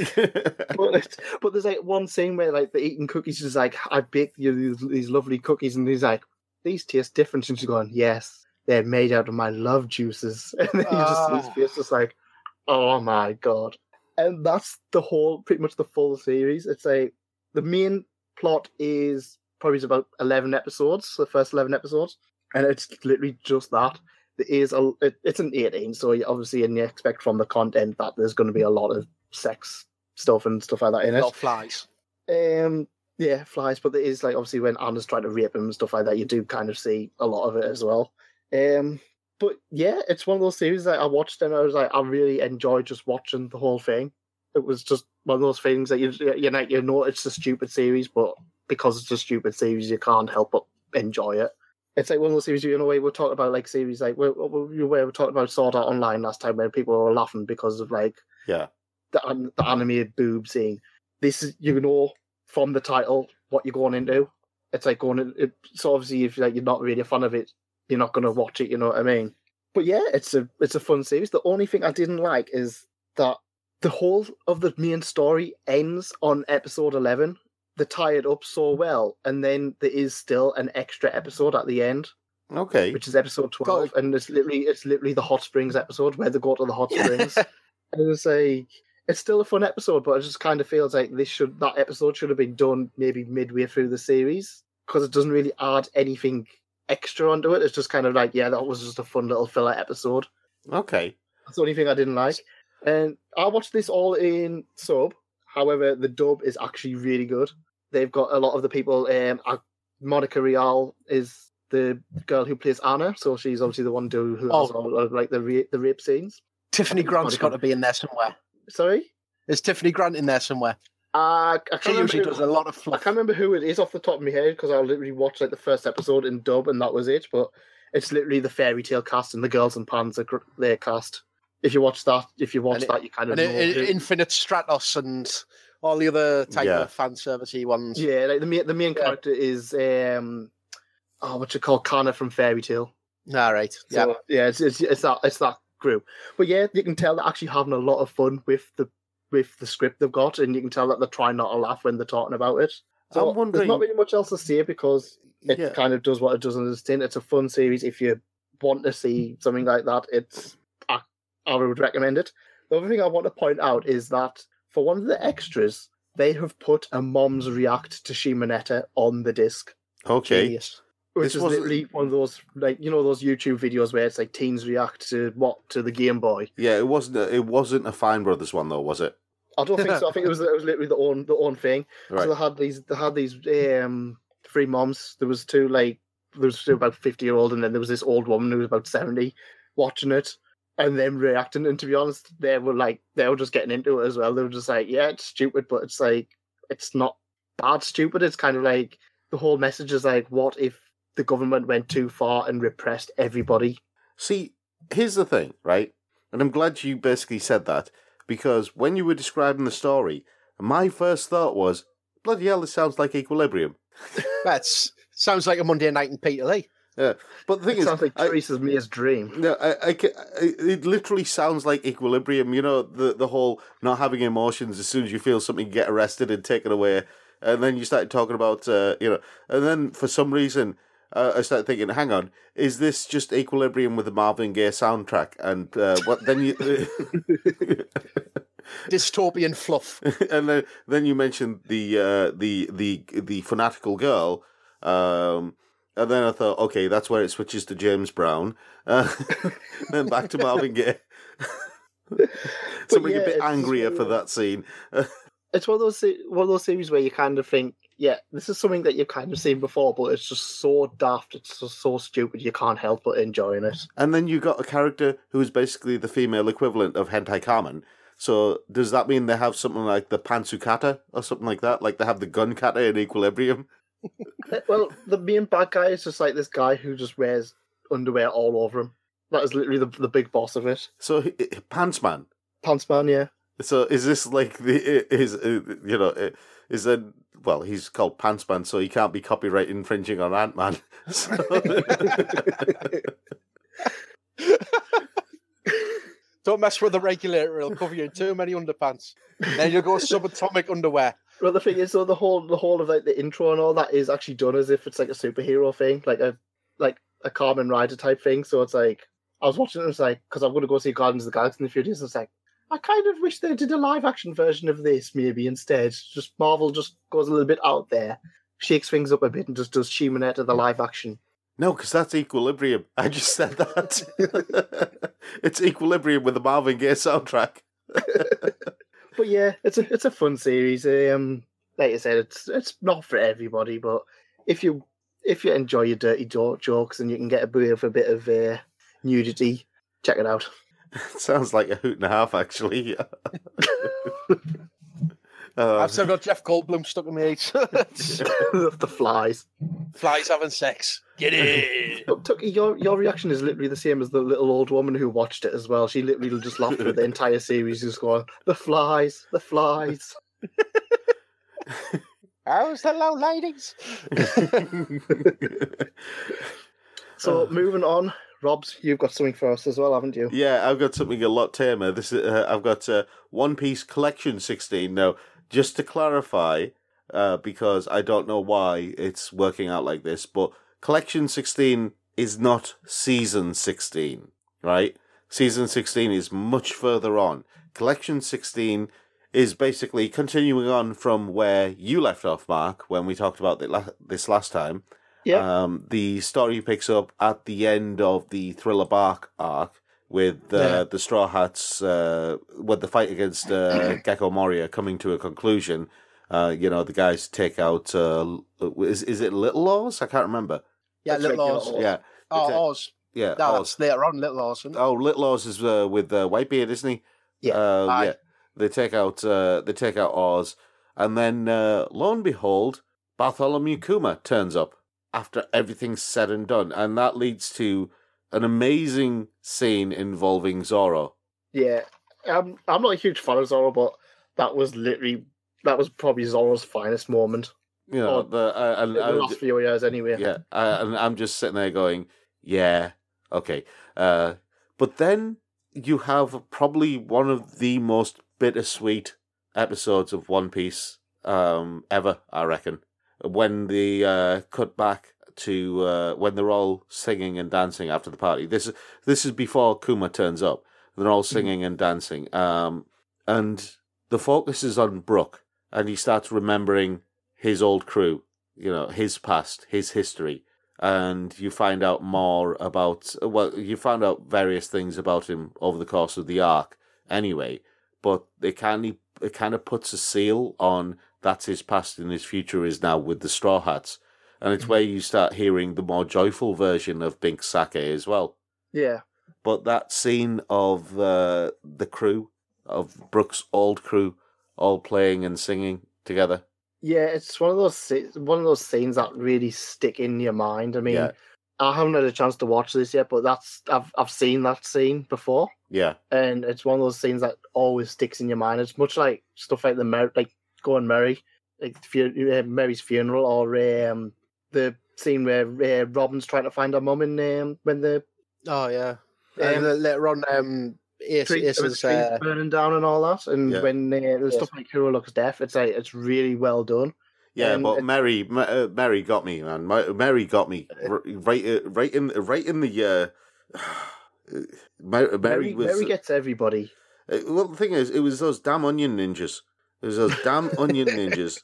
S3: but there's like one scene where like they're eating cookies. She's like, I baked you these lovely cookies. And he's like, these taste different. And she's going, yes, they're made out of my love juices. And then you just see his face just like, oh my God. And that's pretty much the full series. It's the main plot is probably about 11 episodes, the first 11 episodes. And it's literally just that. It's an 18, so obviously you expect from the content that there's going to be a lot of sex stuff and stuff like that in it.
S2: A lot of flies.
S3: Yeah, flies, but there is like obviously when Anna's trying to rape him and stuff like that, you do kind of see a lot of it as well. But yeah, it's one of those series that I watched and I was like, I really enjoyed just watching the whole thing. It was just one of those things that you know it's a stupid series, but because it's a stupid series, you can't help but enjoy it. It's like one of those series, you know, we were talking about like series like we were talking about Sword Art Online last time, where people were laughing because of like the animated boob scene. This is, you know, from the title what you're going into. It's like so obviously if like you're not really a fan of it, you're not going to watch it. You know what I mean? But yeah, it's a fun series. The only thing I didn't like is that the whole of the main story ends on episode 11. They tie it up so well, and then there is still an extra episode at the end.
S4: Okay.
S3: Which is episode 12, and it's literally the hot springs episode where they go to the hot springs. And it's still a fun episode, but it just kind of feels like that episode should have been done maybe midway through the series, because it doesn't really add anything extra onto it. It's just kind of like, yeah, that was just a fun little filler episode.
S4: Okay.
S3: That's the only thing I didn't like. And I watched this all in sub. However, the dub is actually really good. They've got a lot of the people. Monica Rial is the girl who plays Anna, so she's obviously the one who has all of, like the rape scenes.
S2: Tiffany Grant's got to be in there somewhere.
S3: Sorry?
S2: Is Tiffany Grant in there somewhere? She usually does a lot of
S3: I
S2: fluff.
S3: can't remember who it is off the top of my head because I literally watched like the first episode in dub and that was it. But it's literally the Fairy Tale cast and the Girls and Pans are their cast. If you watch that, you kind of know.
S2: Infinite Stratos and all the other type
S4: Yeah.
S2: of fan servicey ones.
S3: Yeah, like the main character is what you call Kana from Fairy Tale.
S2: All right. Yeah.
S3: So, yeah, it's that group. But yeah, you can tell they're actually having a lot of fun with the script they've got, and you can tell that they're trying not to laugh when they're talking about it. So
S4: I'm wondering-
S3: there's not really much else to say because it
S4: Yeah.
S3: kind of does what it does in the tin. It's a fun series. If you want to see something like that, I would recommend it. The other thing I want to point out is that for one of the extras, they have put a Moms React to Shimonetta on the disc.
S4: Okay.
S2: Genius.
S3: Which
S4: This
S3: is
S4: wasn't-
S3: literally one of those, like, you know, those YouTube videos where it's like teens react to the Game Boy.
S4: Yeah, it wasn't a Fine Brothers one though, was it?
S3: I don't think so. I think it was literally the own thing.
S4: Right.
S3: So they had these three moms. There was two about 50-year-old, and then there was this old woman who was about 70 watching it and them reacting. And to be honest, they were just getting into it as well. They were just like, yeah, it's stupid, but it's like it's not bad stupid. It's kind of like the whole message is like, what if the government went too far and repressed everybody?
S4: See, here's the thing, right? And I'm glad you basically said that, because when you were describing the story, my first thought was, bloody hell, this sounds like Equilibrium.
S2: That sounds like a Monday night in Peterlee.
S4: Yeah, but the thing
S3: It
S4: is,
S3: sounds like Theresa May's dream.
S4: no, it literally sounds like Equilibrium. You know, the whole not having emotions as soon as you feel something, you get arrested and taken away, and then you started talking about, and then for some reason, I started thinking, hang on, is this just Equilibrium with the Marvin Gaye soundtrack? And what then you
S2: Dystopian fluff.
S4: and then you mentioned the fanatical girl, and then I thought, okay, that's where it switches to James Brown, then back to Marvin Gaye. Something
S3: yeah,
S4: a bit
S3: it's
S4: angrier
S3: just,
S4: for that scene.
S3: It's one of those series where you kind of think, yeah, this is something that you've kind of seen before, but it's just so daft, it's just so stupid, you can't help but enjoying it.
S4: And then you got a character who is basically the female equivalent of Hentai Kamen. So does that mean they have something like the Pantsukata or something like that? Like they have the gun kata in Equilibrium?
S3: Well, the main bad guy is just like this guy who just wears underwear all over him. That is literally the big boss of it.
S4: So Pantsman.
S3: Pantsman, yeah.
S4: So is this like well, he's called Pantsman, so he can't be copyright infringing on Ant-Man. So,
S2: Don't mess with the regulator; it'll cover you in too many underpants. Then you'll go subatomic underwear.
S3: Well, the thing is, though, the whole of like the intro and all that is actually done as if it's like a superhero thing, like a Kamen Rider type thing. So it's like I was watching it, and it's like because I'm going to go see Guardians of the Galaxy in the future. So it's like I kind of wish they did a live action version of this maybe instead. Just Marvel just goes a little bit out there, shakes things up a bit, and just does Shimonetta the live action.
S4: no, because that's Equilibrium. I just said that. It's Equilibrium with the Marvin Gaye soundtrack.
S3: But yeah, it's a fun series. Like I said, it's not for everybody, but if you enjoy your dirty jokes and you can get away with a bit of nudity, check it out.
S4: It sounds like a hoot and a half, actually.
S2: I've still got Jeff Goldblum stuck in my head.
S3: The flies.
S2: Flies having sex. Get it.
S3: But Tucky, your reaction is literally the same as the little old woman who watched it as well. She literally just laughed through the entire series, just going, the flies.
S2: How's the low ladies?
S3: So moving on, Robs, you've got something for us as well, haven't you?
S4: Yeah, I've got something a lot tamer. This is I've got One Piece Collection 16. Now, just to clarify, because I don't know why it's working out like this, but Collection 16 is not Season 16, right? Season 16 is much further on. Collection 16 is basically continuing on from where you left off, Mark, when we talked about this last time.
S3: Yeah.
S4: The story picks up at the end of the Thriller Bark arc with the Straw Hats, with the fight against Gecko Moria coming to a conclusion. The guys take out, is it Little Oz? I can't remember.
S2: Yeah,
S3: That's
S2: Little
S3: regular
S2: Oz.
S3: Oz.
S4: Yeah.
S2: Oz.
S4: Yeah.
S2: No,
S4: Oz.
S2: that's later on, Little Oz. Isn't it?
S4: Oh, Little Oz is with Whitebeard, isn't he?
S3: Yeah.
S2: Aye.
S4: Yeah. They take out Oz, And then, lo and behold, Bartholomew Kuma turns up after everything's said and done. And that leads to an amazing scene involving Zoro.
S3: Yeah, I'm not a huge fan of Zoro, but that was probably Zoro's finest moment.
S4: You know,
S3: in the last few years anyway.
S4: Yeah, and I'm just sitting there going, yeah, okay. But then you have probably one of the most bittersweet episodes of One Piece ever, I reckon. When they cut back to when they're all singing and dancing after the party. This is before Kuma turns up. They're all singing and dancing. And the focus is on Brook, and he starts remembering his old crew, you know, his past, his history. And you find out more about, you found out various things about him over the course of the arc anyway, but it kind of puts a seal on that's his past and his future is now with the Straw Hats. And it's where you start hearing the more joyful version of Bink Sake as well.
S3: Yeah.
S4: But that scene of the crew, of Brook's old crew, all playing and singing together.
S3: Yeah, it's one of those scenes that really stick in your mind. I mean,
S4: Yeah.
S3: I haven't had a chance to watch this yet, but I've seen that scene before,
S4: Yeah.
S3: and it's one of those scenes that always sticks in your mind. It's much like stuff like Going Merry, like Mary's funeral, or the scene where Robin's trying to find her mum in when the
S2: Oh yeah. And later on, Ace's
S3: trees burning down and all that, and
S4: Yeah.
S3: when there's stuff like Kuro Looks Deaf, it's really well done.
S4: Yeah,
S3: And
S4: but Mary got me, man. Mary got me right in the. Mary
S3: gets everybody.
S4: Well, the thing is, it was those damn onion ninjas. It was those damn onion ninjas.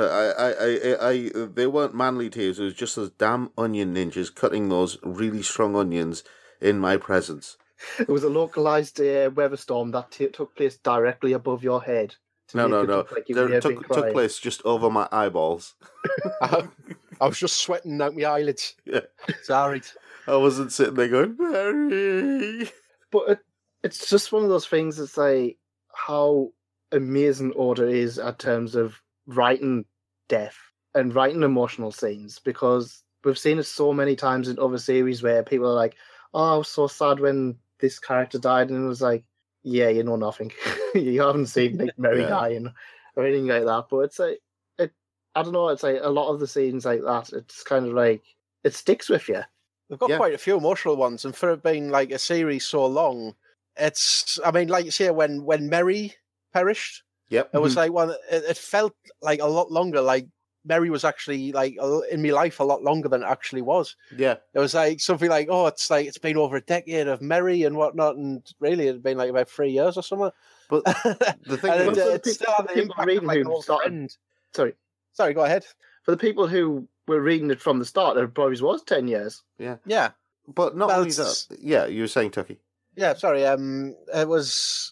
S4: They weren't manly tears. It was just those damn onion ninjas cutting those really strong onions in my presence.
S3: It was a localized weather storm that took place directly above your head.
S4: No.
S3: Like
S4: It took place just over my eyeballs.
S2: I was just sweating out my eyelids.
S4: Yeah.
S2: Sorry.
S4: I wasn't sitting there going, Mary.
S3: But it's just one of those things. It's like how amazing Oda is in terms of writing death and writing emotional scenes, because we've seen it so many times in other series where people are like, "Oh, I was so sad when this character died," and it was like, "Yeah, you know nothing. You haven't seen like Mary dying or anything like that." But it's like, I don't know. It's like a lot of the scenes like that. It's kind of like it sticks with you.
S2: We've got quite a few emotional ones, and for it being like a series so long, it's. I mean, like you say, when Mary perished,
S4: Yep.
S2: it was like it felt like a lot longer. Like Mary was actually like in my life a lot longer than it actually was.
S4: Yeah.
S2: It was like something like, oh, it's been over a decade of Mary and whatnot, and really it'd been like about 3 years or something.
S4: But the thing
S2: and
S4: is,
S2: it's still had the impact of like an old friend. Sorry, go ahead.
S3: For the people who were reading it from the start, it probably was 10 years.
S2: Yeah.
S4: But not only that. Yeah, you were saying, Tucky.
S2: Yeah, sorry. It was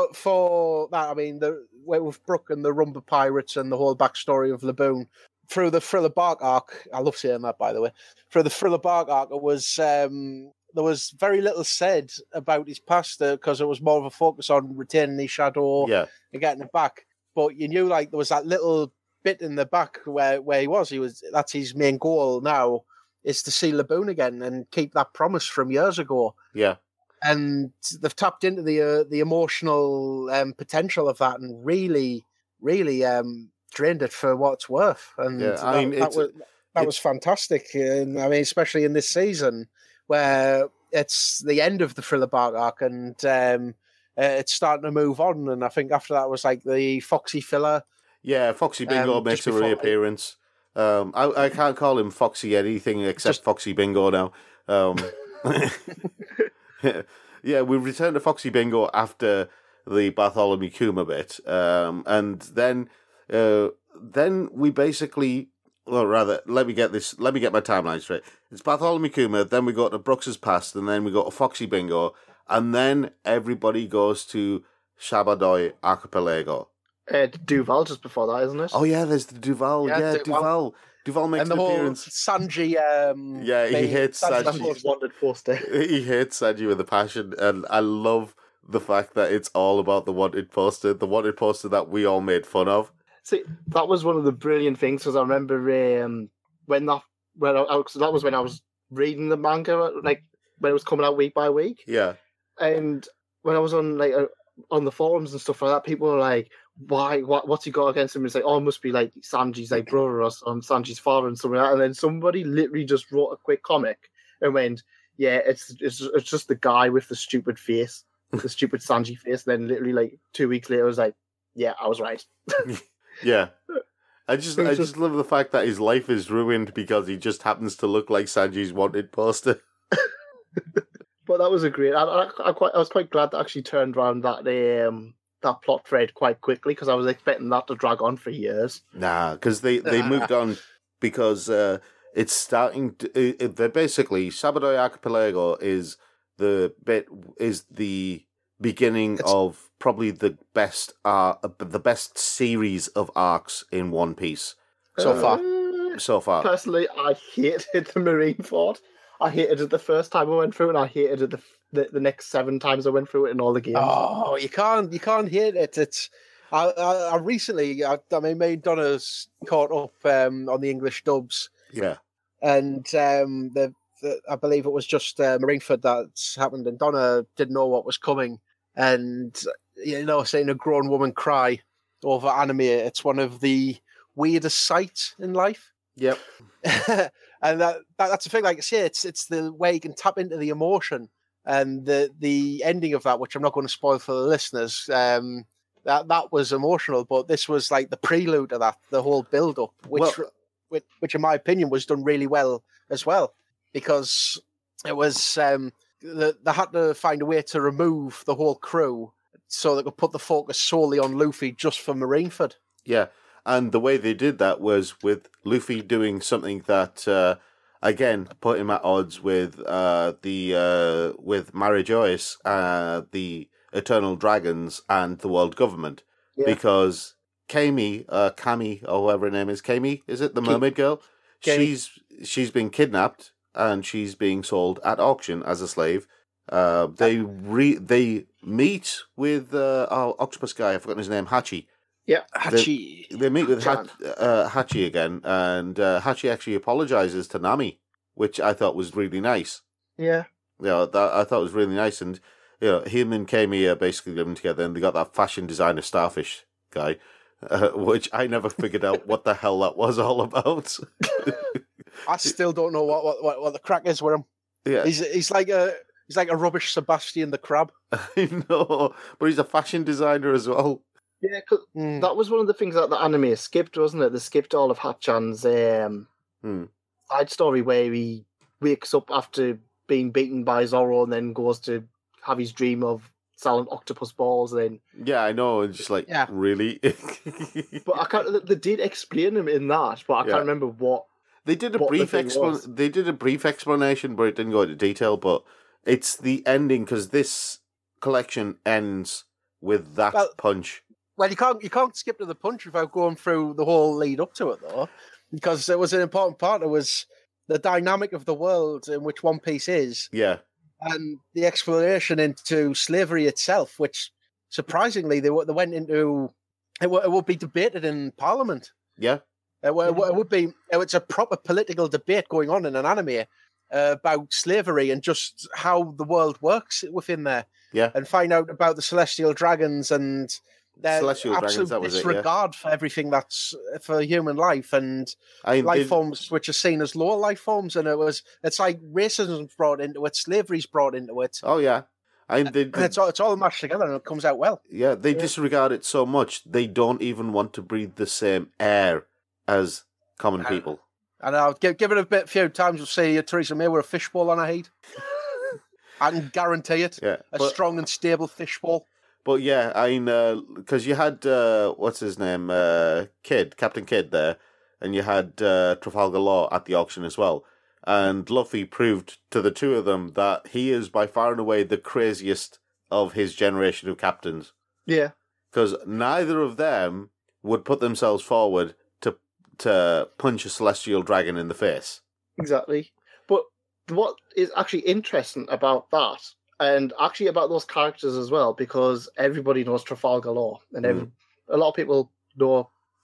S2: for that. I mean, with Brook and the Rumba Pirates and the whole backstory of Laboon through the Thriller Bark arc. I love saying that, by the way. Through the Thriller Bark arc, it was there was very little said about his past because it was more of a focus on retaining his shadow and getting it back. But you knew like there was that little bit in the back where he was. That's his main goal now, is to see Laboon again and keep that promise from years ago.
S4: Yeah.
S2: And they've tapped into the emotional potential of that and really drained it for what it's worth. And that was fantastic. And I mean, especially in this season where it's the end of the Thriller Bark arc and it's starting to move on. And I think after that was like the Foxy filler.
S4: Yeah, Foxy Bingo makes a reappearance. I can't call him Foxy anything except Foxy Bingo now. Yeah, we returned to Foxy Bingo after the Bartholomew Kuma bit, and then we basically, well, rather, let me get my timeline straight. It's Bartholomew Kuma, then we go to Brooks's past, and then we go to Foxy Bingo, and then everybody goes to Shabadoy Archipelago.
S3: Duval just before that, isn't it?
S4: Oh yeah, there's the Duval. Yeah, Duval. Duval makes
S2: and the
S4: an
S2: whole
S4: appearance.
S2: Sanji.
S4: He hates Sanji.
S3: Most wanted poster.
S4: He hates Sanji with a passion, and I love the fact that it's all about the wanted poster that we all made fun of.
S3: See, that was one of the brilliant things because I remember that was when I was reading the manga, like when it was coming out week by week.
S4: Yeah.
S3: And when I was on the forums and stuff like that, people were like, what's he got against him? It's like, oh, it must be like Sanji's like brother or Sanji's father and something like that. And then somebody literally just wrote a quick comic and went, yeah, it's just the guy with the stupid face, the stupid Sanji face. And then literally like 2 weeks later, I was like, yeah, I was right.
S4: Yeah. I just love the fact that his life is ruined because he just happens to look like Sanji's wanted poster.
S3: But that was a great. I was quite glad that actually turned around that plot thread quite quickly because I was expecting that to drag on for years.
S4: Nah, because they moved on because it's starting. They're basically Sabadoy Archipelago is the beginning of probably the best series of arcs in One Piece
S2: So far.
S3: Personally, I hated the Marineford. I hated it the first time I went through, and I hated it the next 7 times I went through it in all the games.
S2: Oh, you can't hate it. It's I recently, me and Donna's caught up on the English dubs.
S4: Yeah,
S2: and I believe it was just Marineford that's happened, and Donna didn't know what was coming, and seeing a grown woman cry over anime, it's one of the weirdest sights in life.
S4: Yep.
S2: And that's the thing. Like I say, it's the way you can tap into the emotion, and the ending of that, which I'm not going to spoil for the listeners. That was emotional, but this was like the prelude to that, the whole build up, which in my opinion was done really well as well, because it was they had to find a way to remove the whole crew so they could put the focus solely on Luffy just for Marineford.
S4: Yeah. And the way they did that was with Luffy doing something that, again, put him at odds with with Marijois, the Eternal Dragons, and the world government, because Kami, or whoever her name is, Kami, is it the mermaid girl?
S2: Kami.
S4: She's been kidnapped and she's being sold at auction as a slave. They meet with octopus guy. I've forgotten his name, Hachi.
S3: Yeah,
S2: Hachi.
S4: They meet with Hachi again, and Hachi actually apologizes to Nami, which I thought was really nice.
S3: Yeah.
S4: I thought it was really nice, and him and Kami are basically living together, and they got that fashion designer Starfish guy, which I never figured out what the hell that was all about.
S2: I still don't know what the crack is with him.
S4: Yeah,
S2: he's like a rubbish Sebastian the Crab.
S4: I know, but he's a fashion designer as well.
S3: Yeah, cause that was one of the things that the anime skipped, wasn't it? They skipped all of Hachan's side story where he wakes up after being beaten by Zoro and then goes to have his dream of selling octopus balls. Then
S4: I know, it's just like really.
S3: But I can't. They did explain him in that, but I can't remember what
S4: they did. They did a brief explanation, but it didn't go into detail. But it's the ending because this collection ends with that punch.
S2: Well, you can't skip to the punch without going through the whole lead up to it, though, because it was an important part. It was the dynamic of the world in which One Piece is, and the exploration into slavery itself, which surprisingly they went into. It would be debated in Parliament.
S4: Yeah,
S2: it would be. It's a proper political debate going on in an anime about slavery and just how the world works within there.
S4: Yeah,
S2: and find out about the Celestial Dragons and their
S4: Celestial
S2: absolute
S4: Dragons,
S2: disregard for everything that's for human life and life forms which are seen as lower life forms. And it's like racism's brought into it, slavery's brought into it.
S4: Oh yeah,
S2: it's all mashed together and it comes out well.
S4: Yeah, they disregard it so much they don't even want to breathe the same air as common people.
S2: And I'll give it a few times. We'll see Theresa May with a fishbowl on her head. I can guarantee it.
S4: Yeah,
S2: strong and stable fishbowl.
S4: But yeah, because you had what's his name, Captain Kidd there, and you had Trafalgar Law at the auction as well. And Luffy proved to the two of them that he is by far and away the craziest of his generation of captains.
S3: Yeah,
S4: because neither of them would put themselves forward to punch a celestial dragon in the face.
S3: Exactly. But what is actually interesting about that, and actually about those characters as well, because everybody knows Trafalgar Law, and a lot of people know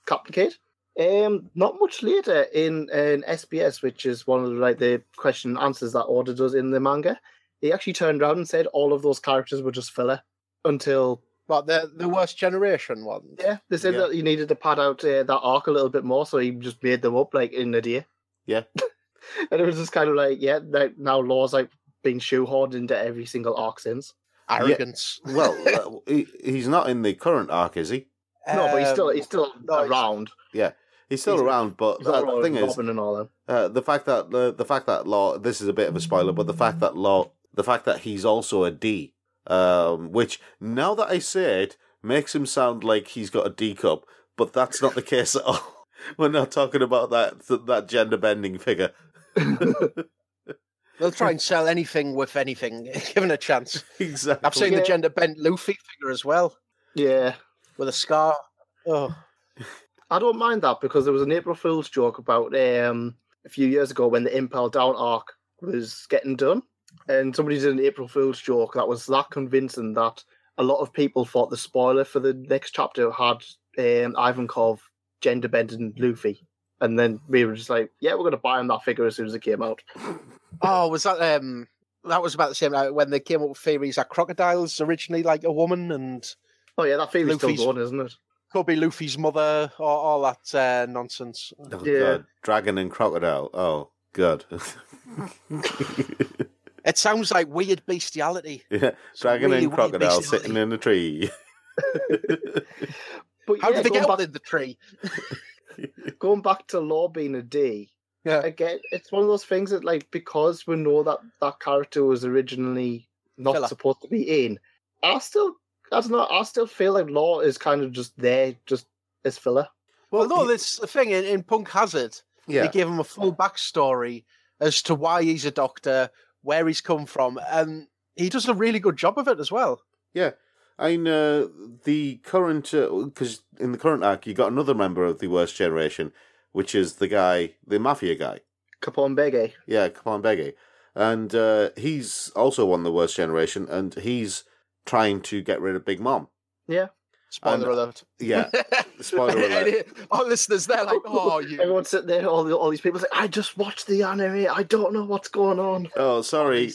S3: Captain not much later in an SBS, which is one of the question and answers that Oda does in the manga. He actually turned around and said all of those characters were just filler until.
S2: What, the worst generation ones?
S3: Yeah, they said that he needed to pad out that arc a little bit more, so he just made them up in a day.
S4: Yeah.
S3: And it was just kind of now Law's being shoehorned into every single arc since.
S2: Arrogance.
S4: Yeah. Well, he's not in the current arc, is he?
S3: No, but he's still around.
S4: Yeah, he's still around. But the thing is,
S3: and all
S4: the fact that Law. This is a bit of a spoiler, but the fact that he's also a D, which now that I say it makes him sound like he's got a D cup, but that's not the case at all. We're not talking about that gender bending figure.
S2: They'll try and sell anything with anything, given a chance.
S4: Exactly.
S2: I've seen the gender bent Luffy figure as well.
S3: Yeah.
S2: With a scar. Oh.
S3: I don't mind that because there was an April Fool's joke about a few years ago when the Impel Down arc was getting done. And somebody did an April Fool's joke that was that convincing that a lot of people thought the spoiler for the next chapter had Ivankov gender bending Luffy. And then we were just like, yeah, we're going to buy him that figure as soon as it came out.
S2: Oh, was that that was about the same when they came up with theories that Crocodile's originally like a woman and
S3: oh yeah, that theory's still going, isn't it?
S2: Could be Luffy's mother or all that nonsense.
S4: Oh, yeah. God. Dragon and Crocodile. Oh, God.
S2: It sounds like weird bestiality.
S4: Yeah, Dragon and Crocodile sitting in a tree.
S3: But
S2: how did they get up in the tree?
S3: Going back to Law being a D, again, it's one of those things that, because we know that character was originally not supposed to be in, I still feel like Law is kind of just there, just as filler.
S2: Well, no, this the thing in Punk Hazard.
S4: Yeah.
S2: They gave him a full backstory as to why he's a doctor, where he's come from, and he does a really good job of it as well.
S4: Yeah. I know the current, because in the current arc, you got another member of the Worst Generation, which is the mafia guy.
S3: Capone Bege.
S4: Yeah, Capone Bege. And he's also one of the Worst Generation, and he's trying to get rid of Big Mom.
S3: Yeah.
S2: Spoiler alert.
S4: Yeah. Spoiler alert.
S2: All listeners, they're like, oh, you.
S3: Everyone's sitting there, all these people say, I just watched the anime, I don't know what's going on.
S4: Oh, sorry.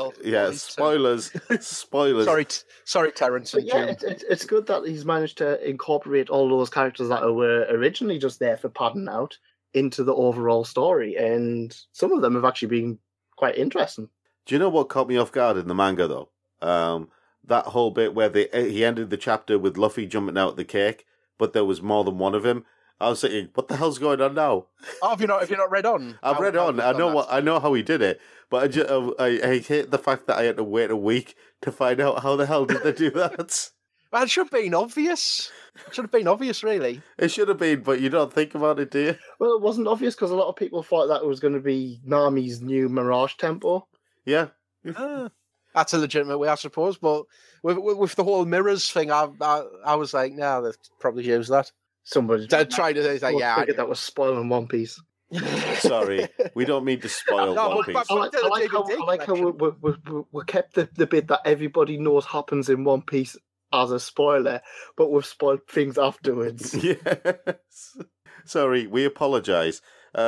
S4: Spoilers. Spoilers.
S2: Sorry, Terrence and June.
S3: It's good that he's managed to incorporate all those characters that were originally just there for padding out into the overall story, and some of them have actually been quite interesting.
S4: Do you know what caught me off guard in the manga, though? That whole bit where he ended the chapter with Luffy jumping out the cake, but there was more than one of him. I was thinking, what the hell's going on now?
S2: Oh, have you not read on?
S4: I've read on. I know how he did it, but I hate the fact that I had to wait a week to find out how the hell did they do that.
S2: Well, it should have been obvious. It should have been obvious, really.
S4: It should have been, but you don't think about it, do you?
S3: Well, it wasn't obvious because a lot of people thought that it was going to be Nami's new Mirage Tempo.
S4: Yeah.
S2: That's a legitimate way, I suppose. But with the whole mirrors thing, I was like, no, they've probably used that.
S3: Somebody
S2: tried to say, yeah,
S3: that was spoiling One Piece.
S4: Sorry, we don't mean to spoil One Piece.
S3: I like how we kept the bit that everybody knows happens in One Piece as a spoiler, but we've spoiled things afterwards.
S4: Yes. Sorry, we apologise.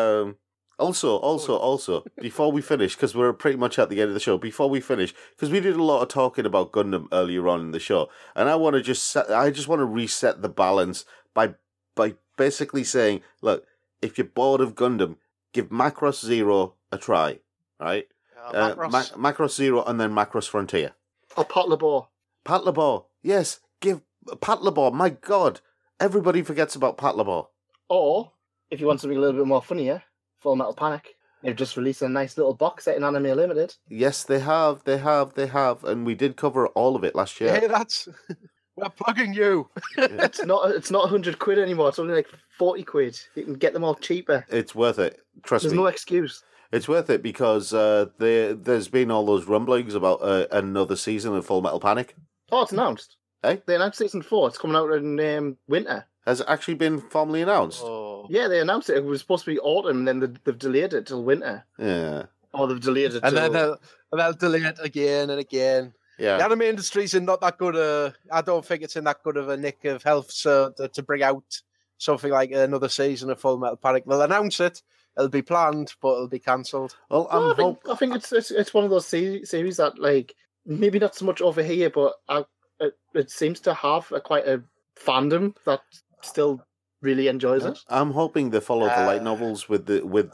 S4: Also, before we finish, because we're pretty much at the end of the show, before we finish, because we did a lot of talking about Gundam earlier on in the show, and I just want to reset the balance by basically saying, look, if you're bored of Gundam, give Macross Zero a try, right? Macross Zero and then Macross Frontier.
S3: Or Patlabor.
S4: Patlabor, yes, give Patlabor, my God, everybody forgets about Patlabor.
S3: Or, if you want something a little bit more funnier, Full Metal Panic. They've just released a nice little box set in Anime Limited.
S4: Yes, they have, and we did cover all of it last year.
S2: Hey, we're plugging you.
S3: It's not £100 anymore. It's only like 40 quid. You can get them all cheaper.
S4: It's worth it. Trust me.
S3: There's no excuse.
S4: It's worth it because there's been all those rumblings about another season of Full Metal Panic.
S3: Oh, it's announced.
S4: Hey?
S3: They announced season 4. It's coming out in winter.
S4: Has it actually been formally announced?
S2: Oh.
S3: Yeah, they announced it. It was supposed to be autumn, and then they've delayed it till winter.
S4: Yeah.
S3: Or they've delayed it
S2: and then they'll delay it again and again.
S4: Yeah.
S2: The anime industry's in not that good I don't think it's in that good of a nick of health to bring out something like another season of Full Metal Panic. They'll announce it. It'll be planned, but it'll be cancelled.
S4: Well,
S3: I think it's one of those series that, like, maybe not so much over here, but it seems to have quite a fandom that still really enjoys it.
S4: I'm hoping they follow the light novels with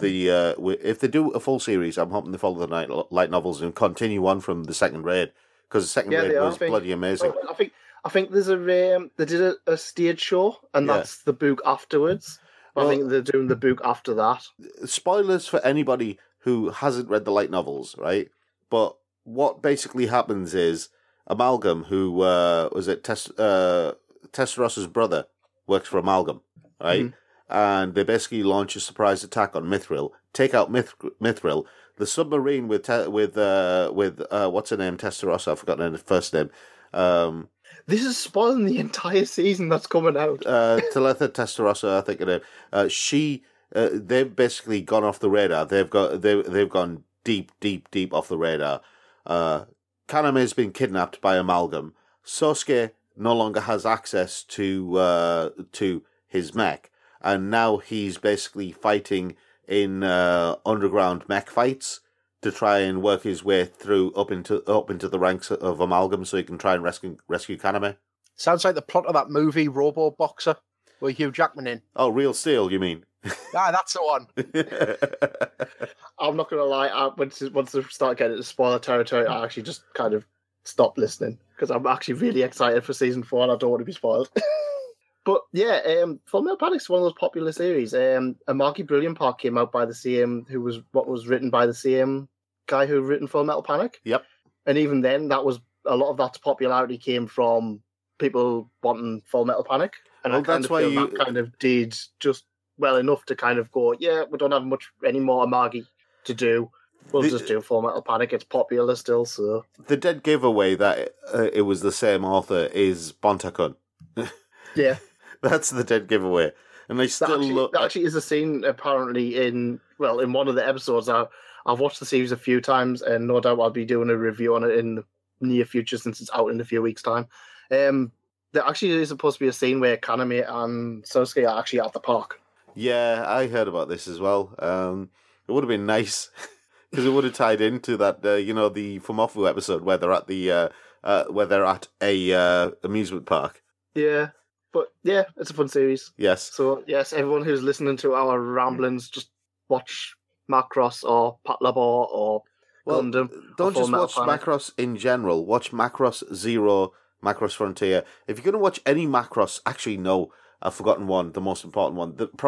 S4: if they do a full series. I'm hoping they follow the light novels and continue on from the second raid, because the second raid was bloody amazing.
S3: I think there's they did a stage show, and that's the book afterwards. Well, I think they're doing the book after that.
S4: Spoilers for anybody who hasn't read the light novels, right? But what basically happens is Amalgam, who was it Testaros's brother, works for Amalgam, right? Mm-hmm. And they basically launch a surprise attack on Mithril, take out Mithril. The submarine with what's her name, Testarossa, I've forgotten her first name.
S3: This is spoiling the entire season that's coming out.
S4: Talitha Testarossa, I think her name. They've basically gone off the radar. They've gone deep off the radar. Kaname has been kidnapped by Amalgam. Sosuke no longer has access to his mech, and now he's basically fighting in underground mech fights to try and work his way through up into the ranks of Amalgam, so he can try and rescue Kaname.
S2: Sounds like the plot of that movie Robo Boxer with Hugh Jackman in.
S4: Oh, Real Steel, you mean?
S2: That's the one.
S3: I'm not going to lie. Once they start getting into spoiler territory, I actually just kind of stop listening, because I'm actually really excited for season 4 and I don't want to be spoiled. But yeah, Full Metal Panic is one of those popular series. Amagi Brilliant Park came out by the same, what was written by the same guy who written Full Metal Panic.
S4: Yep.
S3: And even then, that was a lot of that popularity came from people wanting Full Metal Panic, and I kind of feel that kind of did just well enough to kind of go, yeah, we don't have much any more Amagi to do. We'll just do Full Metal Panic. It's popular still, so
S4: the dead giveaway that it was the same author is Bonta-kun.
S3: Yeah.
S4: That's the dead giveaway. And they still
S3: that actually is a scene apparently in one of the episodes. I've watched the series a few times, and no doubt I'll be doing a review on it in the near future since it's out in a few weeks' time. There actually is supposed to be a scene where Kaname and Sosuke are actually at the park.
S4: Yeah, I heard about this as well. It would have been nice because it would have tied into that, the Fumofu episode where they're at a amusement park.
S3: Yeah. But yeah, it's a fun series.
S4: Yes.
S3: So yes, everyone who's listening to our ramblings, just watch Macross or Patlabor or Gundam.
S4: Don't just watch Macross in general. Watch Macross Zero, Macross Frontier. If you're going to watch any Macross, actually no, I've forgotten one, the most important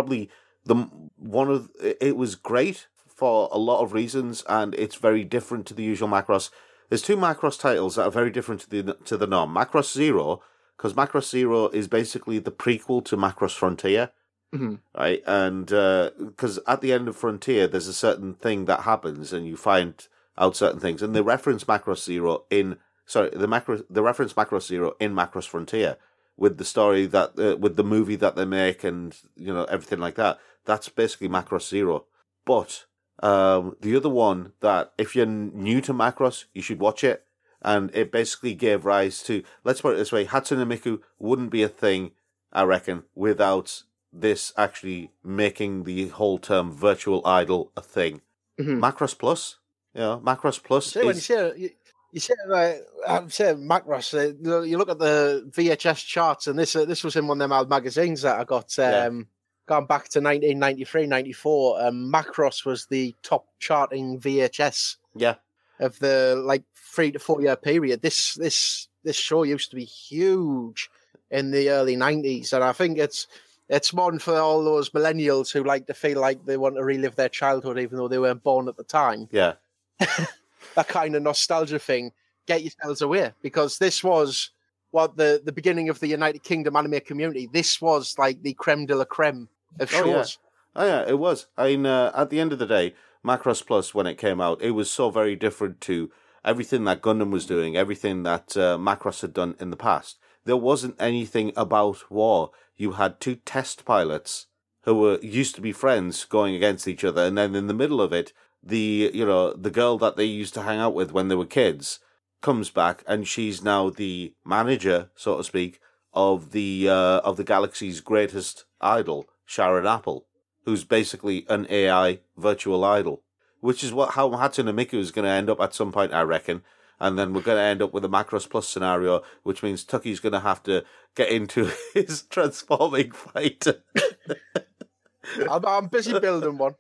S4: one. It was great for a lot of reasons, and it's very different to the usual Macross. There's two Macross titles that are very different to the norm. Macross Zero, because Macross Zero is basically the prequel to Macross Frontier, right? And because at the end of Frontier, there's a certain thing that happens, and you find out certain things, and they reference Macross Zero they reference Macross Zero in Macross Frontier with the story that with the movie that they make, and everything like that. That's basically Macross Zero. But the other one that if you're new to Macross, you should watch it. And it basically gave rise to, let's put it this way, Hatsune Miku wouldn't be a thing, I reckon, without this actually making the whole term virtual idol a thing. Mm-hmm. Macross Plus, Macross Plus.
S2: When you say Macross, you look at the VHS charts, and this was in one of them old magazines that I got. Gone back to 1993, 94. Macross was the top charting VHS.
S4: Yeah.
S2: Of the 3 to 4 year period. This show used to be huge in the early 90s, and I think it's one for all those millennials who like to feel like they want to relive their childhood even though they weren't born at the time.
S4: Yeah.
S2: That kind of nostalgia thing. Get yourselves aware, because this was the beginning of the United Kingdom anime community. This was like the creme de la creme of shows.
S4: Oh yeah, it was. I mean, at the end of the day, Macross Plus, when it came out, it was so very different to everything that Gundam was doing, everything that Macross had done in the past. There wasn't anything about war. You had two test pilots who used to be friends going against each other, and then in the middle of it, the girl that they used to hang out with when they were kids comes back, and she's now the manager, so to speak, of the galaxy's greatest idol, Sharon Apple, who's basically an AI virtual idol, which is how Hatsune Miku is going to end up at some point, I reckon. And then we're going to end up with a Macross Plus scenario, which means Tucky's going to have to get into his transforming fight.
S2: I'm busy building one.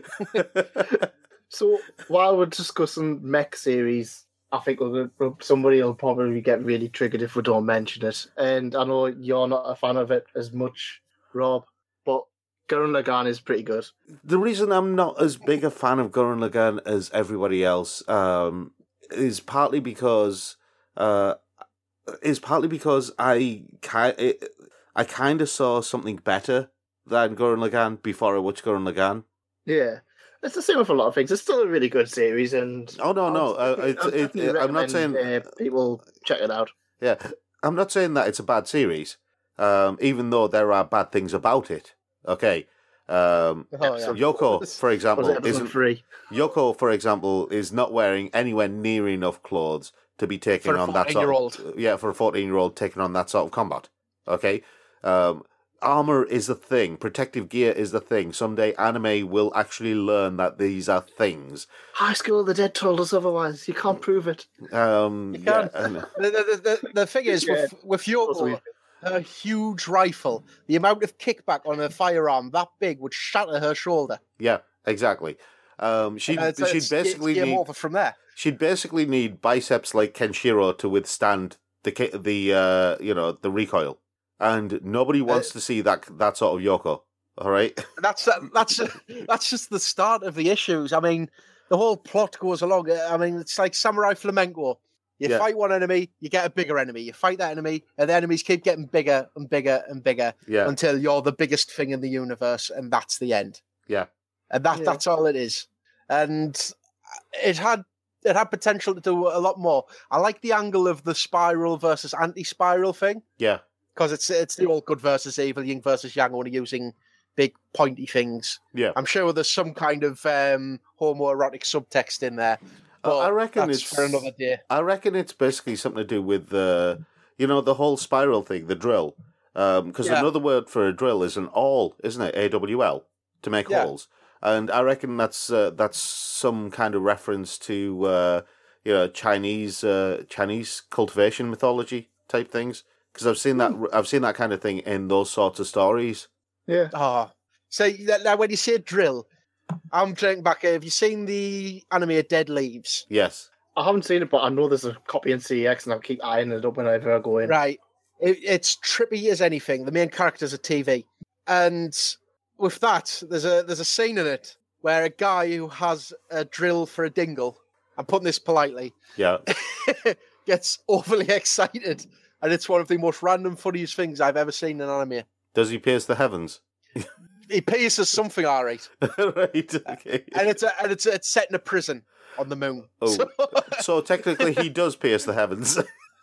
S3: So while we're discussing mech series, I think somebody will probably get really triggered if we don't mention it. And I know you're not a fan of it as much, Rob, but Gurren Lagann is pretty good.
S4: The reason I'm not as big a fan of Gurren Lagann as everybody else is partly because I kind of saw something better than Gurren Lagann before I watched Gurren Lagann.
S3: Yeah. It's the same with a lot of things. It's still a really good series, and
S4: I'm not saying
S3: people check it out.
S4: Yeah, I'm not saying that it's a bad series, even though there are bad things about it. Okay, Yoko, for example, Yoko, for example, is not wearing anywhere near enough clothes to be taking on that sort of, for a 14-year-old taking on that sort of combat. Okay. Armor is the thing. Protective gear is the thing. Someday anime will actually learn that these are things.
S3: High School of the Dead told us otherwise. You can't prove it.
S2: You can't. The thing is, with Yoko, her huge rifle, the amount of kickback on her firearm that big would shatter her shoulder.
S4: Yeah, exactly. She'd basically need
S2: over from there.
S4: She'd basically need biceps like Kenshiro to withstand the recoil. And nobody wants to see that sort of Yoko, all right?
S2: That's just the start of the issues. I mean, the whole plot goes along. I mean, it's like Samurai Flamenco. You fight one enemy, you get a bigger enemy. You fight that enemy, and the enemies keep getting bigger and bigger and bigger until you're the biggest thing in the universe, and that's the end.
S4: Yeah.
S2: And that's all it is. And it had potential to do a lot more. I like the angle of the spiral versus anti-spiral thing.
S4: Yeah.
S2: Because it's the old good versus evil, yin versus yang, only using big pointy things.
S4: Yeah,
S2: I'm sure there's some kind of homoerotic subtext in there. But
S4: I reckon it's
S2: for another day.
S4: I reckon it's basically something to do with the whole spiral thing, the drill. Because another word for a drill is an awl, isn't it? AWL, to make holes. And I reckon that's some kind of reference to Chinese cultivation mythology type things. Because I've seen that kind of thing in those sorts of stories.
S3: Yeah.
S2: So now when you say drill, I'm drawing back. Have you seen the anime Dead Leaves?
S4: Yes.
S3: I haven't seen it, but I know there's a copy in CX, and I'll keep eyeing it up whenever I go in.
S2: Right. It's trippy as anything. The main character's a TV, and with that, there's a scene in it where a guy who has a drill for a dingle, I'm putting this politely, gets overly excited. And it's one of the most random, funniest things I've ever seen in anime.
S4: Does he pierce the heavens?
S2: He pierces something, all right.
S4: Right, okay.
S2: And it's set in a prison on the moon.
S4: Oh, so technically he does pierce the heavens.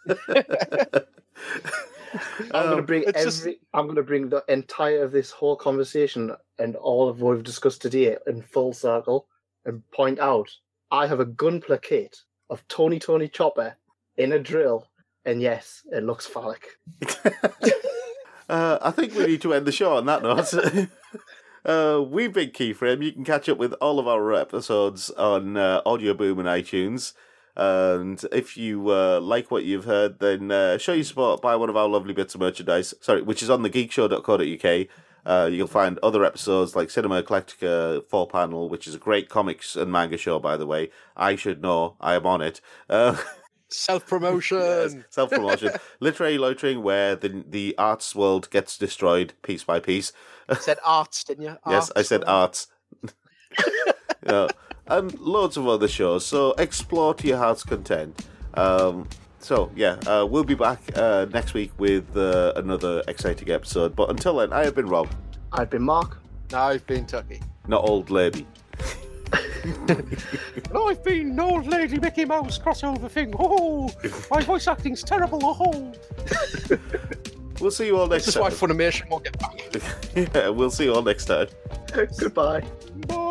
S3: I'm going to bring the entire of this whole conversation and all of what we've discussed today in full circle and point out I have a gunpla kit of Tony Chopper in a drill. And yes, it looks phallic.
S4: I think we need to end the show on that note. We've been Keyframe. You can catch up with all of our episodes on Audio Boom and iTunes. And if you like what you've heard, then show your support, buy one of our lovely bits of merchandise, which is on thegeekshow.co.uk. You'll find other episodes like Cinema Eclectica 4-Panel, which is a great comics and manga show, by the way. I should know. I am on it.
S2: Self-promotion.
S4: Yes, self-promotion. Literary Loitering, where the arts world gets destroyed piece by piece.
S2: You said arts, didn't you?
S4: Yes, I said arts. And loads of other shows, so explore to your heart's content. We'll be back next week with another exciting episode. But until then, I have been Rob.
S3: I've been Mark.
S2: I've been Tucky.
S4: Not old lady.
S8: I've been no old lady Mickey Mouse crossover thing. Oh, my voice acting's terrible. Oh.
S4: We'll see you all next time.
S2: This is why Funimation won't get back.
S4: Yeah, we'll see you all next time.
S3: Goodbye.
S8: Bye.